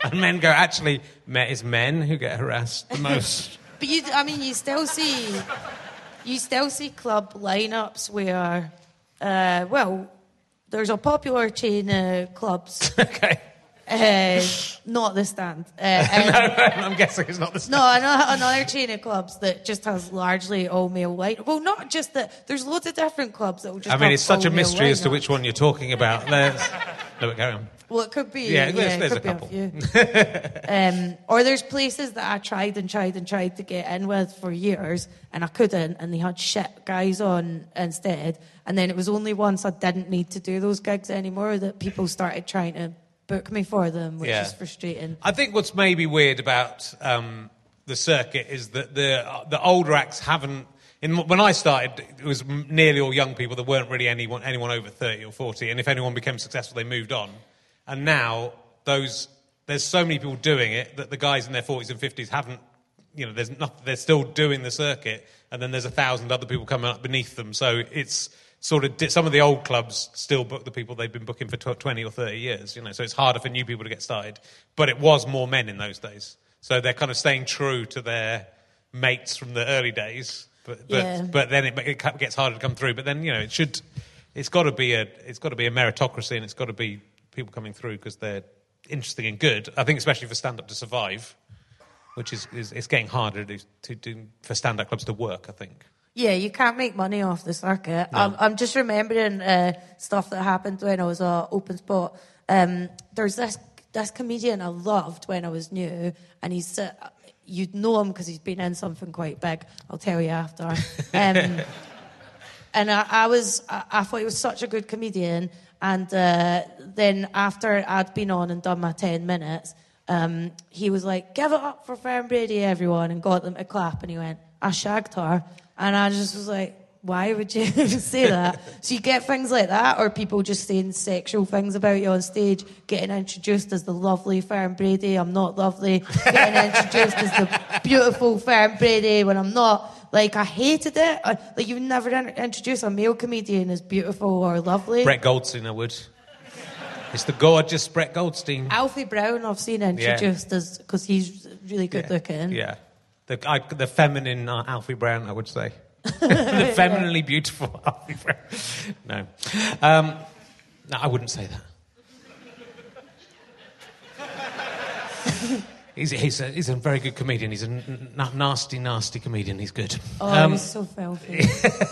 And men go, actually, it's men who get harassed the most. But you, I mean, you still see, you still see club lineups where, uh, well, there's a popular chain of clubs. Okay. Uh, not the Stand. Uh, no, I'm guessing it's not the Stand. No, another, another chain of clubs that just has largely all male line. Well, not just that. There's loads of different clubs that will just. I mean, have it's such a all-male mystery as to lineups. which one you're talking about. There's... No, but carry on. Well, it could be. Yeah, Yeah, there's, it there's could a be couple. A few. um, or there's places that I tried and tried and tried to get in with for years, and I couldn't, and they had shit guys on instead. And then it was only once I didn't need to do those gigs anymore that people started trying to book me for them, which Yeah. is frustrating. I think what's maybe weird about um, the circuit is that the the older acts haven't. In, when I started, it was nearly all young people. There weren't really anyone anyone over thirty or forty, and if anyone became successful, they moved on. And now those there's so many people doing it that the guys in their forties and fifties haven't. You know, there's not. They're still doing the circuit, and then there's a thousand other people coming up beneath them. So it's sort of some of the old clubs still book the people they've been booking for twenty or thirty years. You know, so it's harder for new people to get started. But it was more men in those days, so they're kind of staying true to their mates from the early days. But but, Yeah. but then it, it gets harder to come through. But then you know it should. It's got to be a. It's got to be a meritocracy, and it's got to be people coming through because they're interesting and good. I think especially for stand-up to survive, which is, is it's getting harder to do, to do for stand-up clubs to work. I think. Yeah, you can't make money off the circuit. No. I'm, I'm just remembering uh, stuff that happened when I was uh, open spot. Um, there's this this comedian I loved when I was new, and he's uh, you'd know him because he's been in something quite big. I'll tell you after. Um, and I, I was I, I thought he was such a good comedian. And uh, then after I'd been on and done my ten minutes, um, he was like, "Give it up for Fern Brady, everyone," and got them to clap. And he went, "I shagged her." And I just was like, why would you say that? So you get things like that, or people just saying sexual things about you on stage, getting introduced as the lovely Fern Brady. I'm not lovely. Getting introduced as the beautiful Fern Brady when I'm not. Like, I hated it. I, like, you would never in- introduce a male comedian as beautiful or lovely. Brett Goldstein, I would. It's the gorgeous Brett Goldstein. Alfie Brown, I've seen introduced yeah. as, because he's really good yeah. looking. Yeah. The, I, the feminine uh, Alfie Brown, I would say. The femininely beautiful Alfie Brown. No. Um, no, I wouldn't say that. he's, he's, a, he's a very good comedian. He's a n- n- nasty, nasty comedian. He's good. Oh, um, he's so filthy.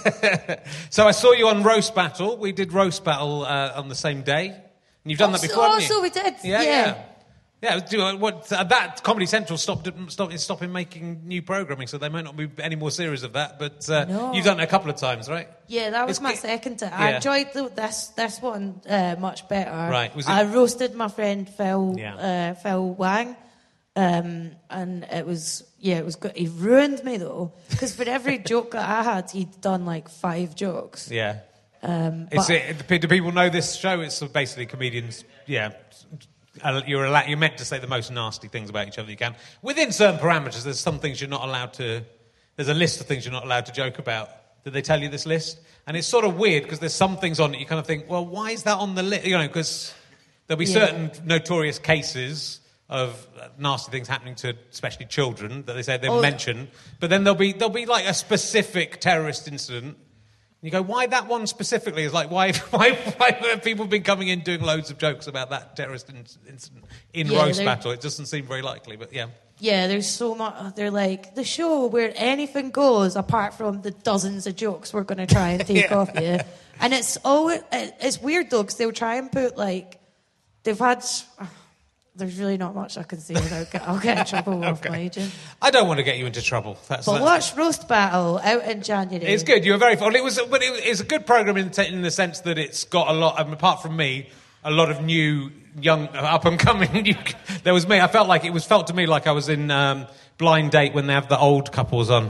So I saw you on Roast Battle. We did Roast Battle uh, on the same day. And you've done oh, that before, so, haven't you? so we did. Yeah, yeah. yeah. Yeah, do, uh, what, uh, that Comedy Central stopped, stopped stopping making new programming, so there might not be any more series of that. But uh, no. you've done it a couple of times, right? Yeah, that was It's my g- second time. yeah. I enjoyed the, this this one uh, much better. Right, was it- I roasted my friend Phil Yeah. uh, Phil Wang, um, and it was yeah, it was good. He ruined me though, because for every joke that I had, he'd done like five jokes. Yeah. Um, It's, but- it, do people know this show? It's basically comedians, yeah. Uh, You're, allowed, you're meant to say the most nasty things about each other you can. Within certain parameters, there's some things you're not allowed to... There's a list of things you're not allowed to joke about. Did they tell you this list? And it's sort of weird, because there's some things on it you kind of think, well, why is that on the list? You know, because there'll be Yeah. certain notorious cases of nasty things happening to especially children that they say they'll Oh. mention. But then there'll be there'll be like a specific terrorist incident. You go, why that one specifically? Is like, why, why, why have people been coming in doing loads of jokes about that terrorist in- incident in Yeah, Roast they're- Battle? It doesn't seem very likely, but yeah. Yeah, there's so much. They're like the show where anything goes, apart from the dozens of jokes we're going to try and take Yeah. off you. And it's always it's weird though, because they'll try and put like they've had. Uh, there's really not much I can say without get, I'll get in trouble with Okay. my agent. I don't want to get you into trouble. That's, But that's watch Roast Battle out in January. It's good. You were very fun. It was, but it, it's a good program in, the- in the sense that it's got a lot. I mean, apart from me, a lot of new, young, up and coming. New, there was me. I felt like it was felt to me like I was in um, Blind Date when they have the old couples on.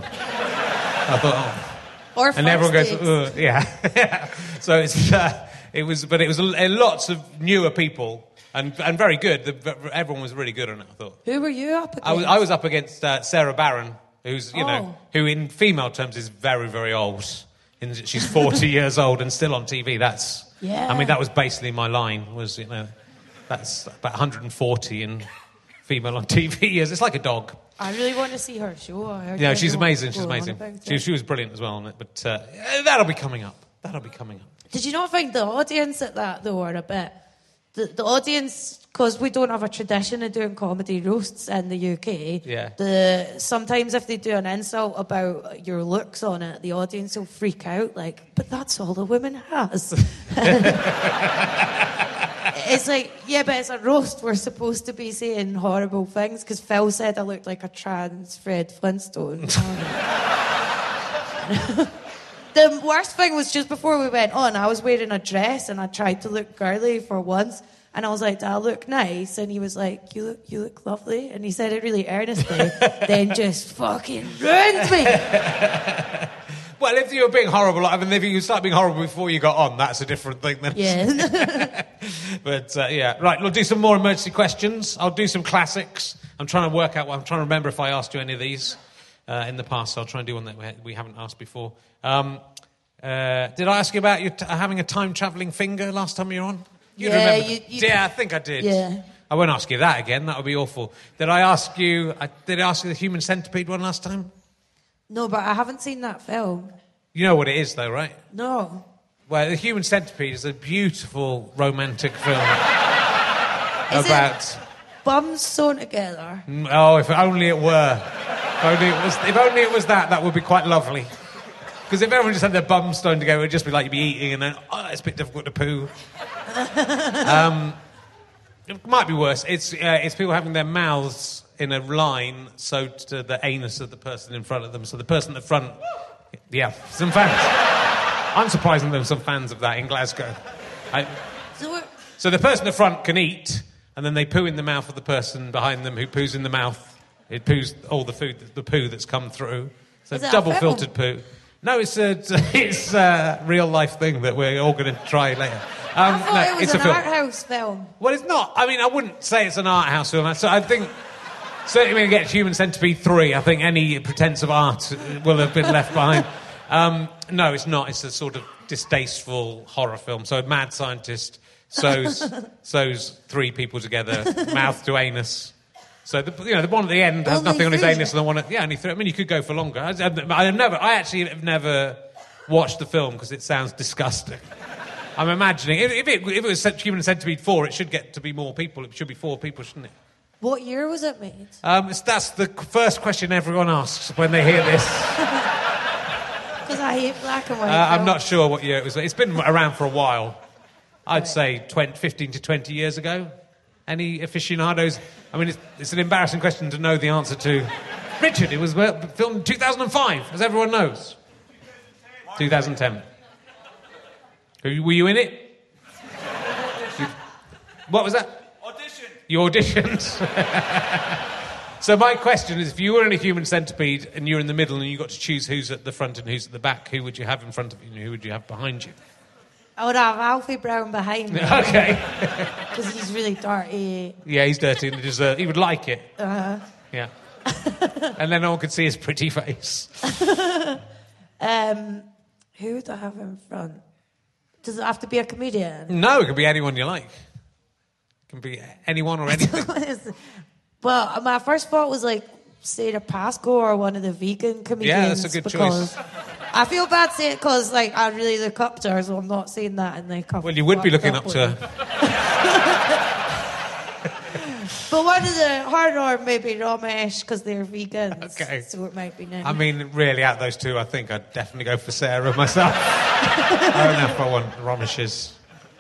I thought, oh. Or and First everyone goes, Dates. Ugh, yeah. So it's uh, it was, but it was a, lots of newer people and and very good. The, everyone was really good on it. I thought. Who were you up against? I was, I was up against uh, Sarah Barron, who's, you know, Oh. who in female terms is very, very old. In, she's forty years old and still on T V. That's, Yeah. I mean, that was basically my line, was, you know, that's about one hundred forty and female on T V is. It's like a dog. I really want to see her show. I heard Yeah, she's everyone amazing. She's going on amazing. about She, it. she was brilliant as well on it. But uh, that'll be coming up. That'll be coming up. Did you not find the audience at that, though, are a bit... The, the audience, because we don't have a tradition of doing comedy roasts in the U K, Yeah. the sometimes if they do an insult about your looks on it, the audience will freak out, like, but that's all a woman has. It's like, yeah, but it's a roast. We're supposed to be saying horrible things, because Phil said I looked like a trans Fred Flintstone. The worst thing was just before we went on, I was wearing a dress and I tried to look girly for once. And I was like, do I look nice? And he was like, you look, you look lovely. And he said it really earnestly, then just fucking ruined me. Well, if you were being horrible, I mean, if you start being horrible before you got on, that's a different thing then. Yeah. But, uh, yeah. Right, we'll do some more emergency questions. I'll do some classics. I'm trying to work out, I'm trying to remember if I asked you any of these uh, in the past, so I'll try and do one that we, we haven't asked before. Um, uh, did I ask you about you t- having a time-travelling finger last time you were on? You'd Yeah, remember. you- you- Yeah, I think I did. Yeah. I won't ask you that again. That would be awful. Did I ask you... I, did I ask you the Human Centipede one last time? No, but I haven't seen that film. You know what it is, though, right? No. Well, The Human Centipede is a beautiful romantic film Is about... it bums sewn together? Mm, Oh, if only it were. If only it was, if only it was that, that would be quite lovely. Because if everyone just had their bums sewn together, it would just be like you'd be eating and then, oh, it's a bit difficult to poo. um, it might be worse. It's, uh, it's people having their mouths in a line sewed to the anus of the person in front of them. So the person at the front... Yeah, some fans. I'm surprised there were some fans of that in Glasgow. I, So we're- so the person at the front can eat, and then they poo in the mouth of the person behind them who poos in the mouth. It poos all the food, the poo that's come through. So Is it a double film? filtered poo. No, it's a it's a real life thing that we're all going to try later. Um, I thought no, it was it's an a film. art house film. Well, it's not. I mean, I wouldn't say it's an art house film. So I think certainly when you get Human Centipede three, I think any pretense of art will have been left behind. Um, no, it's not. It's a sort of distasteful horror film. So a mad scientist sews sews three people together, mouth to anus. So the you know the one at the end has Only nothing on his three? anus, and the one at yeah only three. I mean, you could go for longer. I, I, I've never. I actually have never watched the film because it sounds disgusting. I'm imagining if, if it if it was Human Centipede four, it should get to be more people. It should be four people, shouldn't it? What year was it made? Um, it's, that's the first question everyone asks when they hear this. Because I hate black and white Uh, I'm films. not sure what year it was. It's been around for a while. I'd say twenty, fifteen to twenty years ago. Any aficionados? I mean, it's, it's an embarrassing question to know the answer to. Richard, it was well, filmed in two thousand five, as everyone knows. two thousand ten. Were you- Were you in it? You- what was that? Audition. You auditioned. So my question is, if you were in a Human Centipede and you're in the middle and you got to choose who's at the front and who's at the back, who would you have in front of you and who would you have behind you? I would have Alfie Brown behind me. Okay. Because he's really dirty. Yeah, he's dirty and deserve, he would like it. Uh, Yeah. And then no one could see his pretty face. um, who would I have in front? Does it have to be a comedian? No, it could be anyone you like. It can be anyone or anything. Well, my first thought was like Sarah Pascoe or one of the vegan comedians. Yeah, that's a good because choice. I feel bad saying it because like I really look up to her, so I'm not saying that. And like, I've Well, you would be fucked looking up with to her. her. But one of the hard or maybe Ramesh because they're vegans. Okay. So it might be nice. I mean, really, out of those two, I think I'd definitely go for Sarah myself. I don't know if I want Ramesh's.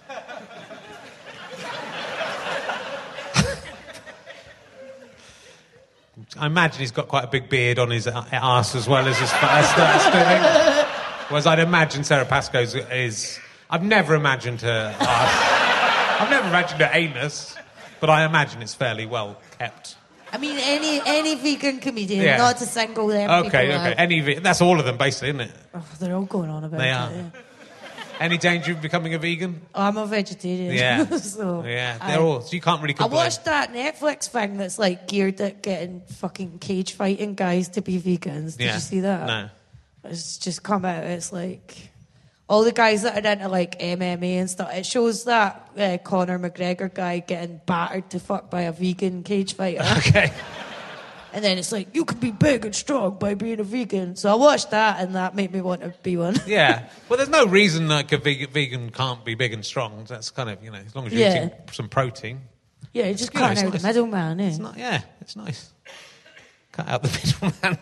I imagine he's got quite a big beard on his a- arse as well as his face. Whereas I'd imagine Sarah Pascoe's is... I've never imagined her arse. I've never imagined her anus, but I imagine it's fairly well kept. I mean, any any vegan comedian, Yeah. not to single them Okay, people okay. out. Any ve- that's all of them, basically, isn't it? Oh, they're all going on about They it. are. yeah. Any danger of becoming a vegan? Oh, I'm a vegetarian. Yeah. so Yeah, I- they're all... So you can't really I complain. watched that Netflix thing that's like geared at getting fucking cage fighting guys to be vegans. Did Yeah. you see that? No. It's just come out. It's like all the guys that are into like M M A and stuff. It shows that uh, Conor McGregor guy getting battered to fuck by a vegan cage fighter. Okay. And then it's like, you can be big and strong by being a vegan. So I watched that, and that made me want to be one. Yeah. Well, there's no reason like a vegan, vegan can't be big and strong. That's kind of, you know, as long as you're Yeah. eating some protein. Yeah, you just You know, cut it's out nice. the middleman, eh? It's not, yeah, it's nice. Cut out the middleman.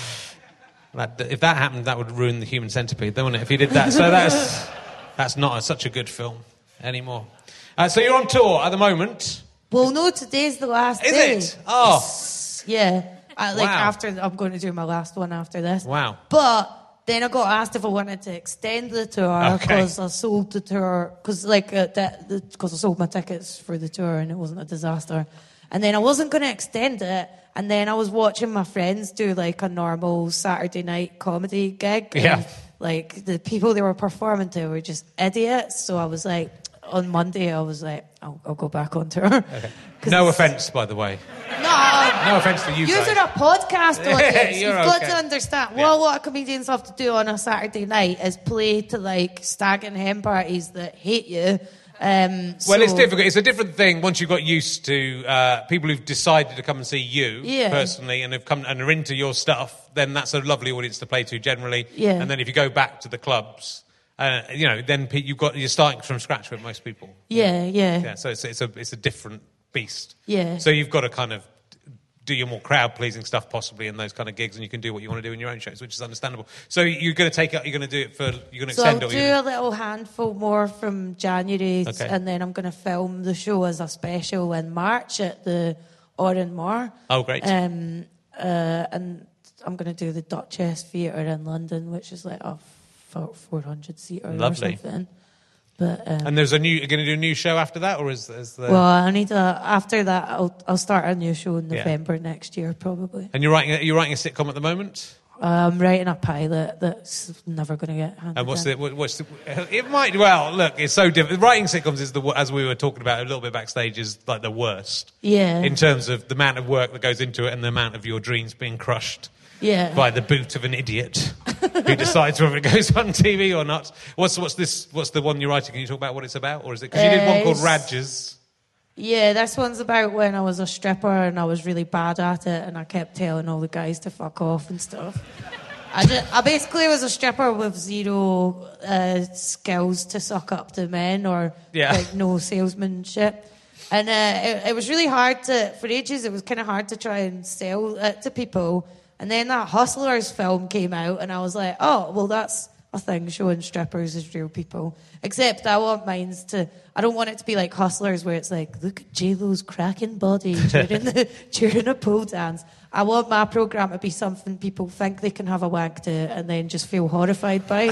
That, if that happened, that would ruin the Human Centipede, wouldn't it? If he did that. So that's that's not a, such a good film anymore. Uh, so you're on tour at the moment. Well, no, today's the last Is day. it? Oh. Yeah. I, like Wow. after, I'm going to do my last one after this. Wow. But then I got asked if I wanted to extend the tour Okay. because I sold the tour, because like, uh, because I sold my tickets for the tour and it wasn't a disaster. And then I wasn't going to extend it. And then I was watching my friends do like a normal Saturday night comedy gig. Yeah. And, like the people they were performing to were just idiots. So I was like, on Monday, I was like, I'll, I'll go back on tour. Okay. No offence, by the way. No, No offence to you guys. You're a podcast audience. You're You've got okay. to understand. Yeah. Well, what comedians have to do on a Saturday night is play to like stag and hen parties that hate you. Um, Well, so- it's difficult. It's a different thing once you've got used to uh, people who've decided to come and see you Yeah. personally and have come and are into your stuff. Then that's a lovely audience to play to generally. Yeah. And then if you go back to the clubs, uh, you know, then pe- you've got you're starting from scratch with most people. Yeah, yeah, Yeah. So it's it's a it's a different beast. Yeah. So you've got to kind of do your more crowd pleasing stuff possibly in those kind of gigs, and you can do what you want to do in your own shows, which is understandable. So you're going to take it. You're going to do it for. You're going to So I'll extend. do or you're a gonna, little handful more from January, Okay. and then I'm going to film the show as a special in March at the Oran Moor. Oh, great. Um, uh, and I'm going to do the Duchess Theatre in London, which is like a four hundred seater Lovely. or something. But um, and there's a new. You're going to do a new show after that, or is, is the? well, I need to. After that, I'll I'll start a new show in Yeah. November next year, probably. And you're writing. A, you're writing a sitcom at the moment. I'm writing a pilot that's never going to get handed And what's in. the, what- what's the? It might. Well, look, it's so different. Writing sitcoms is the wo- as we were talking about a little bit backstage is like the worst. Yeah. In terms of the amount of work that goes into it and the amount of your dreams being crushed. Yeah. By the boot of an idiot who decides whether it goes on T V or not. What's what's this? What's the one you're writing? Can you talk about what it's about, or is it because you did one called Uh, Radges? Yeah, this one's about when I was a stripper and I was really bad at it and I kept telling all the guys to fuck off and stuff. I, just, I basically was a stripper with zero uh, skills to suck up to men or Yeah. like no salesmanship. And uh, it, it was really hard to, for ages, it was kind of hard to try and sell it to people. And then that Hustlers film came out and I was like, oh, well, that's a thing, showing strippers as real people. Except I want mine to, I don't want it to be like Hustlers where it's like, look at J-Lo's cracking body during, the, during a pole dance. I want my programme to be something people think they can have a wank to and then just feel horrified by.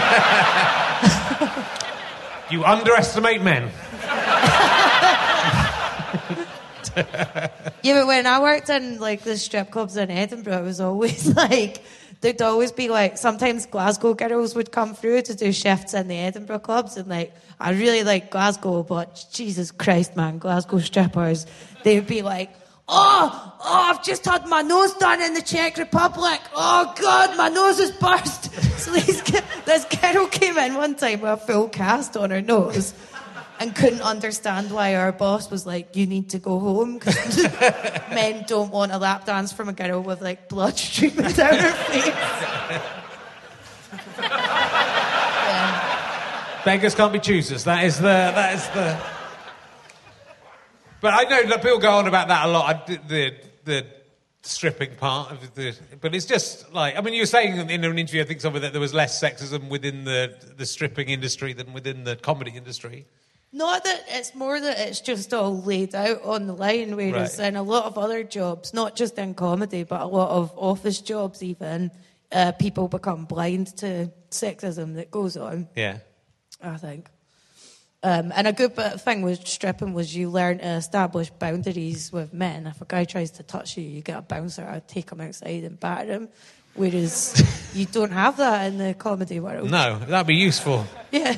You underestimate men. Yeah, but when I worked in like the strip clubs in Edinburgh, it was always like, there'd always be like, sometimes Glasgow girls would come through to do shifts in the Edinburgh clubs, and like, I really like Glasgow, but Jesus Christ, man, Glasgow strippers, they'd be like, oh, oh, I've just had my nose done in the Czech Republic. Oh God, my nose is burst. So this, this girl came in one time with a full cast on her nose and couldn't understand why our boss was like, you need to go home because men don't want a lap dance from a girl with like blood streaming down her face. Yeah. Beggars can't be choosers. That is the. That is the. But I know that people go on about that a lot. I, the, the the stripping part of the. But it's just like, I mean, you were saying in an interview, I think somewhere, that there was less sexism within the the stripping industry than within the comedy industry. Not that it's more that it's just all laid out on the line, whereas Right. in a lot of other jobs, not just in comedy, but a lot of office jobs even, uh, people become blind to sexism that goes on, Yeah. I think. Um, and a good bit thing with stripping was you learn to establish boundaries with men. If a guy tries to touch you, you get a bouncer, I'd take him outside and batter him. Whereas you don't have that in the comedy world. No, that'd be useful. Yeah.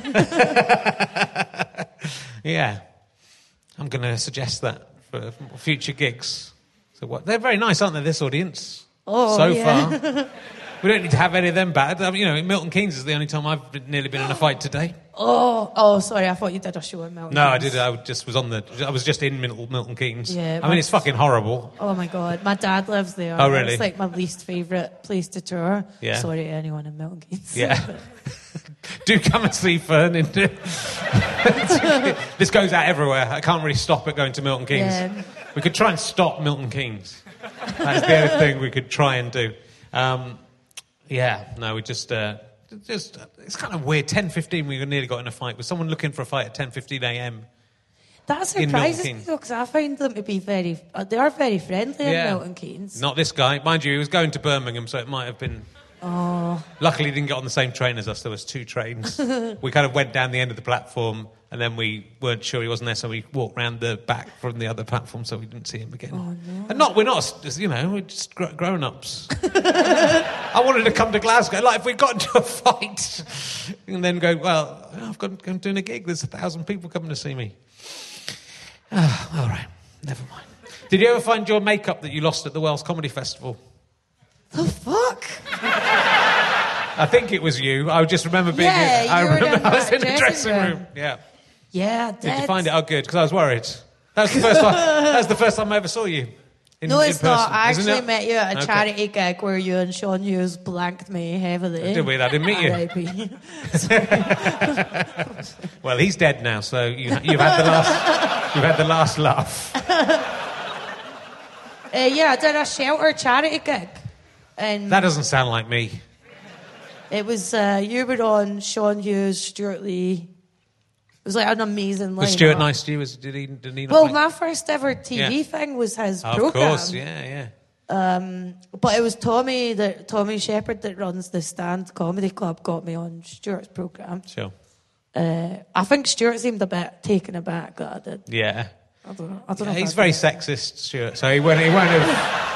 Yeah. I'm going to suggest that for future gigs. So what? They're very nice, aren't they, this audience? Oh, so yeah. far. We don't need to have any of them bad. I mean, you know, Milton Keynes is the only time I've been, nearly been in a fight today. Oh, oh, sorry. I thought you did a show in Milton No, Keynes. I did. I just was on the. I was just in Milton, Milton Keynes. Yeah, I mean, it's fucking horrible. Oh my God, my dad lives there. Oh, really? It's like my least favourite place to tour. Yeah. Sorry to anyone in Milton Keynes. Yeah. Do come and see Fern. In this goes out everywhere. I can't really stop it going to Milton Keynes. Yeah. We could try and stop Milton Keynes. That's the only thing we could try and do. Um, yeah, no, we just... Uh, just uh, it's kind of weird. ten fifteen, we nearly got in a fight with someone looking for a fight at ten fifteen a.m. That surprises me, though, because I find them to be very... Uh, they are very friendly Yeah. in Milton Keynes. Not this guy. Mind you, he was going to Birmingham, so it might have been... Oh. Luckily, he didn't get on the same train as us. There was two trains. We kind of went down the end of the platform, and then we weren't sure he wasn't there, so we walked round the back from the other platform, so we didn't see him again. Oh, no. And not, we're not, you know, we're just gr- grown-ups. I wanted to come to Glasgow. Like, if we got into a fight, and then go, well, I've got, I'm doing a gig. There's a thousand people coming to see me. Oh, all right, never mind. Did you ever find your makeup that you lost at the Wells Comedy Festival? The fuck? I think it was you. I just remember being... Yeah, in, I you were remember in I was that in the dressing dressing room. room. Yeah. Yeah, Did you dead. find it? Oh, good, because I was worried. That was the first time. That was the first time I ever saw you. In, No, in it's not. person. I Isn't actually it? met you at a Okay. charity gig where you and Sean Hughes blanked me heavily. Did we? I didn't meet you. R I P Well, he's dead now, so you, you've had the last. You've had the last laugh. Uh, yeah, I did a shelter charity gig. And That doesn't sound like me. it was, uh, you were on, Sean Hughes, Stuart Lee. It was like an amazing lineup. Was Stuart nice to you? Was, did he? Did he not Well, like- my first ever T V Yeah. thing was his Oh, of programme. course, yeah, yeah. Um, but it was Tommy, that Tommy Shepherd that runs the Stand Comedy Club got me on Stuart's programme. Sure. Uh, I think Stuart seemed a bit taken aback that I did. Yeah. I don't know. I don't Yeah, know. he's if I very did. sexist, Stuart. So he won't. He won't have.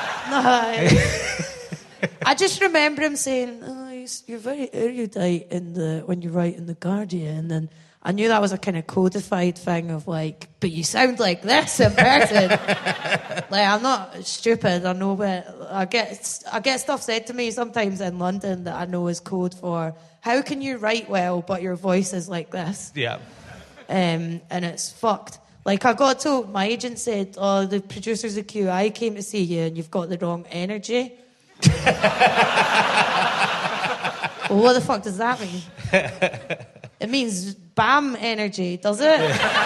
I just remember him saying, oh, he's- "You're very erudite in the when you write in the Guardian," and I knew that was a kind of codified thing of like, "But you sound like this in person." Like, I'm not stupid. I know, but I get I get stuff said to me sometimes in London that I know is code for how can you write well but your voice is like this, Yeah. um, and it's fucked. Like, I got told, my agent said, "Oh, the producers of Q I came to see you and you've got the wrong energy." Well, what the fuck does that mean? It means BAM energy, does it?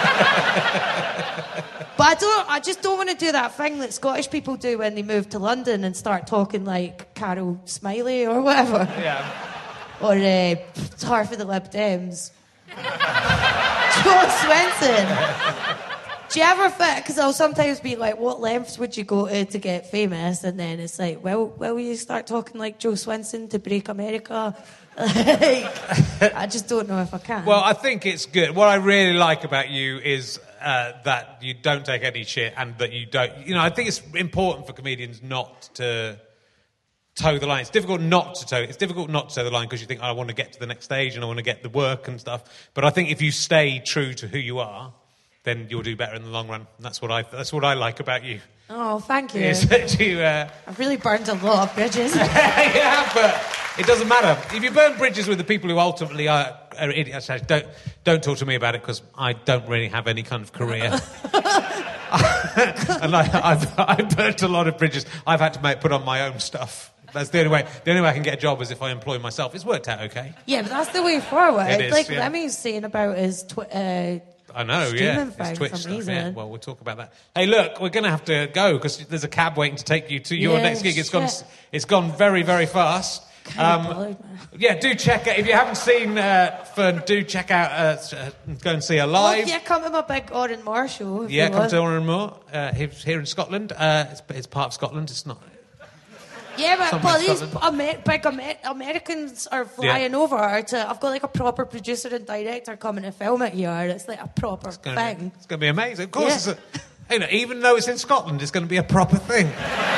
But I don't. I just don't want to do that thing that Scottish people do when they move to London and start talking like Carol Smiley or whatever. Yeah. Or uh, half of the Lib Dems. Joe Swenson. Do you ever think, because I'll sometimes be like, what lengths would you go to to get famous? And then it's like, well, will you start talking like Joe Swenson to break America? Like, I just don't know if I can. Well, I think it's good. What I really like about you is uh, that you don't take any shit and that you don't... You know, I think it's important for comedians not to toe the line. It's difficult not to toe... It's difficult not to toe the line because you think, oh, I want to get to the next stage and I want to get the work and stuff. But I think if you stay true to who you are, then you'll do better in the long run. And that's what I... That's what I like about you. Oh, thank you. Is that you... Uh, I've really burned a lot of bridges. yeah, but it doesn't matter. If you burn bridges with the people who ultimately are, are idiots, don't, don't talk to me about it because I don't really have any kind of career. And I, I've, I've burnt a lot of bridges. I've had to make, put on my own stuff. That's the only way. The only way I can get a job is if I employ myself. It's worked out okay. Yeah, but that's the way forward. It is, like yeah. Lemmy's saying about his twi- uh, I know, streaming yeah. thing, It's Twitch it's stuff, amazing. yeah. Well, we'll talk about that. Hey, look, we're going to have to go because there's a cab waiting to take you to your Yeah, next gig. It's gone, shit. it's gone very, very fast. Kinda bothered, man. Yeah, do check out. If you haven't seen uh, Fern, do check out. Uh, uh, go and see her Oh, live. yeah, come to my big Oran Moore show. if Yeah, you come want. to Oran Moore uh, here, here in Scotland. Uh, it's, it's part of Scotland. It's not. Yeah, but, Something but in these Scotland. Amer- big Amer- Americans are flying over to. I've got like a proper producer and director coming to film it here. It's like a proper It's going thing. to be amazing. Of course, Yeah. it's a, you know, even though it's in Scotland, it's going to be a proper thing.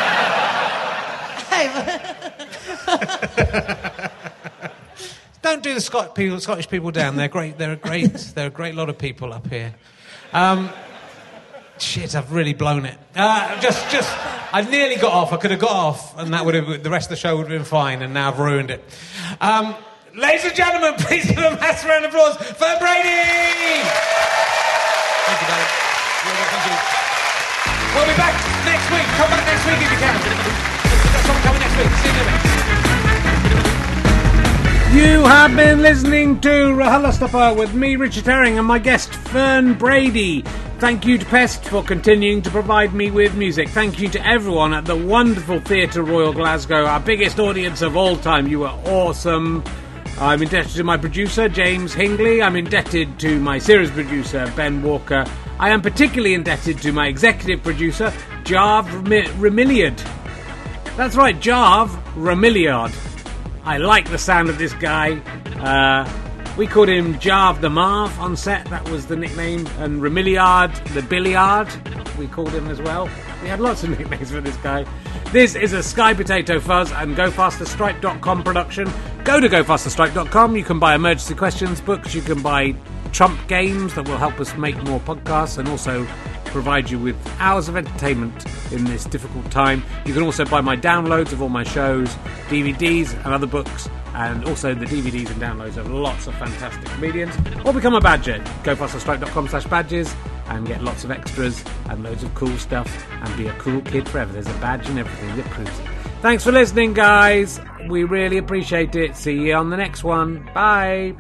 Don't do the Scot- people, Scottish people down. They're great. They're a great. They're a great lot of people up here. Um, shit, I've really blown it. Uh, just, just. I nearly got off. I could have got off, and that would have the rest of the show would have been fine. And now I've ruined it. Um, ladies and gentlemen, please give a massive round of applause for Brady. Thank you, darling. Thank you. We'll be back next week. Come back next week if you can. That's what coming next week. See you next week. You have been listening to RHLSTP with me, Richard Herring, and my guest, Fern Brady. Thank you to Pest for continuing to provide me with music. Thank you to everyone at the wonderful Theatre Royal Glasgow, our biggest audience of all time. You were awesome. I'm indebted to my producer, James Hingley. I'm indebted to my series producer, Ben Walker. I am particularly indebted to my executive producer, Jarv Ramilliard. That's right, Jarv Ramilliard. I like the sound of this guy. Uh... We called him Jarv the Marv on set, that was the nickname, and Ramilliard the Billiard, we called him as well. We had lots of nicknames for this guy. This is a Sky Potato Fuzz and Go Faster Stripe dot com production. Go to Go Faster Stripe dot com, you can buy emergency questions books, you can buy Trump games that will help us make more podcasts and also provide you with hours of entertainment in this difficult time. You can also buy my downloads of all my shows, D V Ds and other books, and also the D V Ds and downloads of lots of fantastic comedians, or become a badger. Go faster stripe dot com slash badges and get lots of extras and loads of cool stuff and be a cool kid forever. There's a badge and everything that proves it. Thanks for listening, guys. We really appreciate it. See you on the next one. Bye.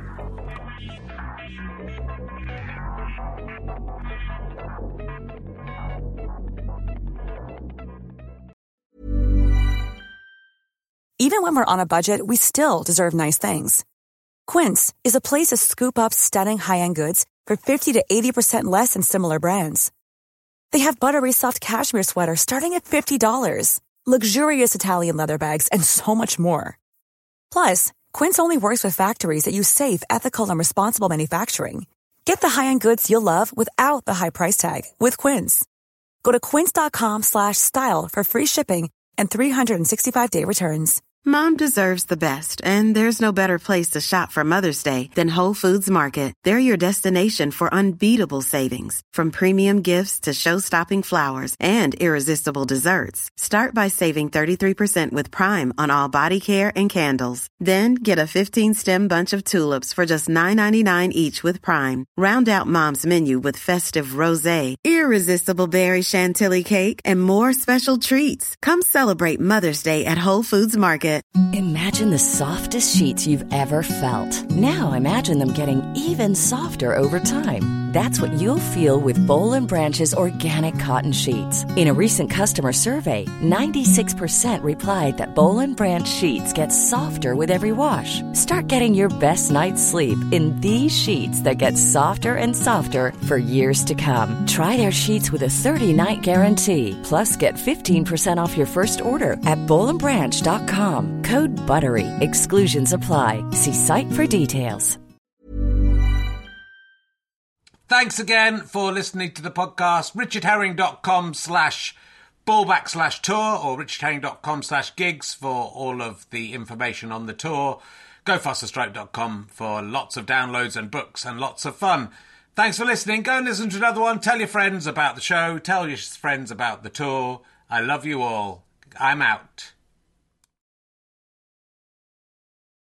Even when we're on a budget, we still deserve nice things. Quince is a place to scoop up stunning high-end goods for fifty to eighty percent less than similar brands. They have buttery soft cashmere sweaters starting at fifty dollars, luxurious Italian leather bags, and so much more. Plus, Quince only works with factories that use safe, ethical, and responsible manufacturing. Get the high-end goods you'll love without the high price tag with Quince. Go to quince dot com slash style for free shipping and three sixty-five day returns. Mom deserves the best, and there's no better place to shop for Mother's Day than Whole Foods Market. They're your destination for unbeatable savings, from premium gifts to show-stopping flowers and irresistible desserts. Start by saving thirty-three percent with Prime on all body care and candles. Then get a fifteen-stem bunch of tulips for just nine ninety-nine each with Prime. Round out Mom's menu with festive rosé, irresistible berry chantilly cake, and more special treats. Come celebrate Mother's Day at Whole Foods Market. Imagine the softest sheets you've ever felt. Now imagine them getting even softer over time. That's what you'll feel with Boll and Branch's organic cotton sheets. In a recent customer survey, ninety-six percent replied that Boll and Branch sheets get softer with every wash. Start getting your best night's sleep in these sheets that get softer and softer for years to come. Try their sheets with a thirty-night guarantee. Plus, get fifteen percent off your first order at boll and branch dot com. Code BUTTERY. Exclusions apply. See site for details. Thanks again for listening to the podcast. richardherring.com slash ballback slash tour or richardherring.com slash gigs for all of the information on the tour. Go faster stripe dot com for lots of downloads and books and lots of fun. Thanks for listening. Go and listen to another one. Tell your friends about the show. Tell your friends about the tour. I love you all. I'm out.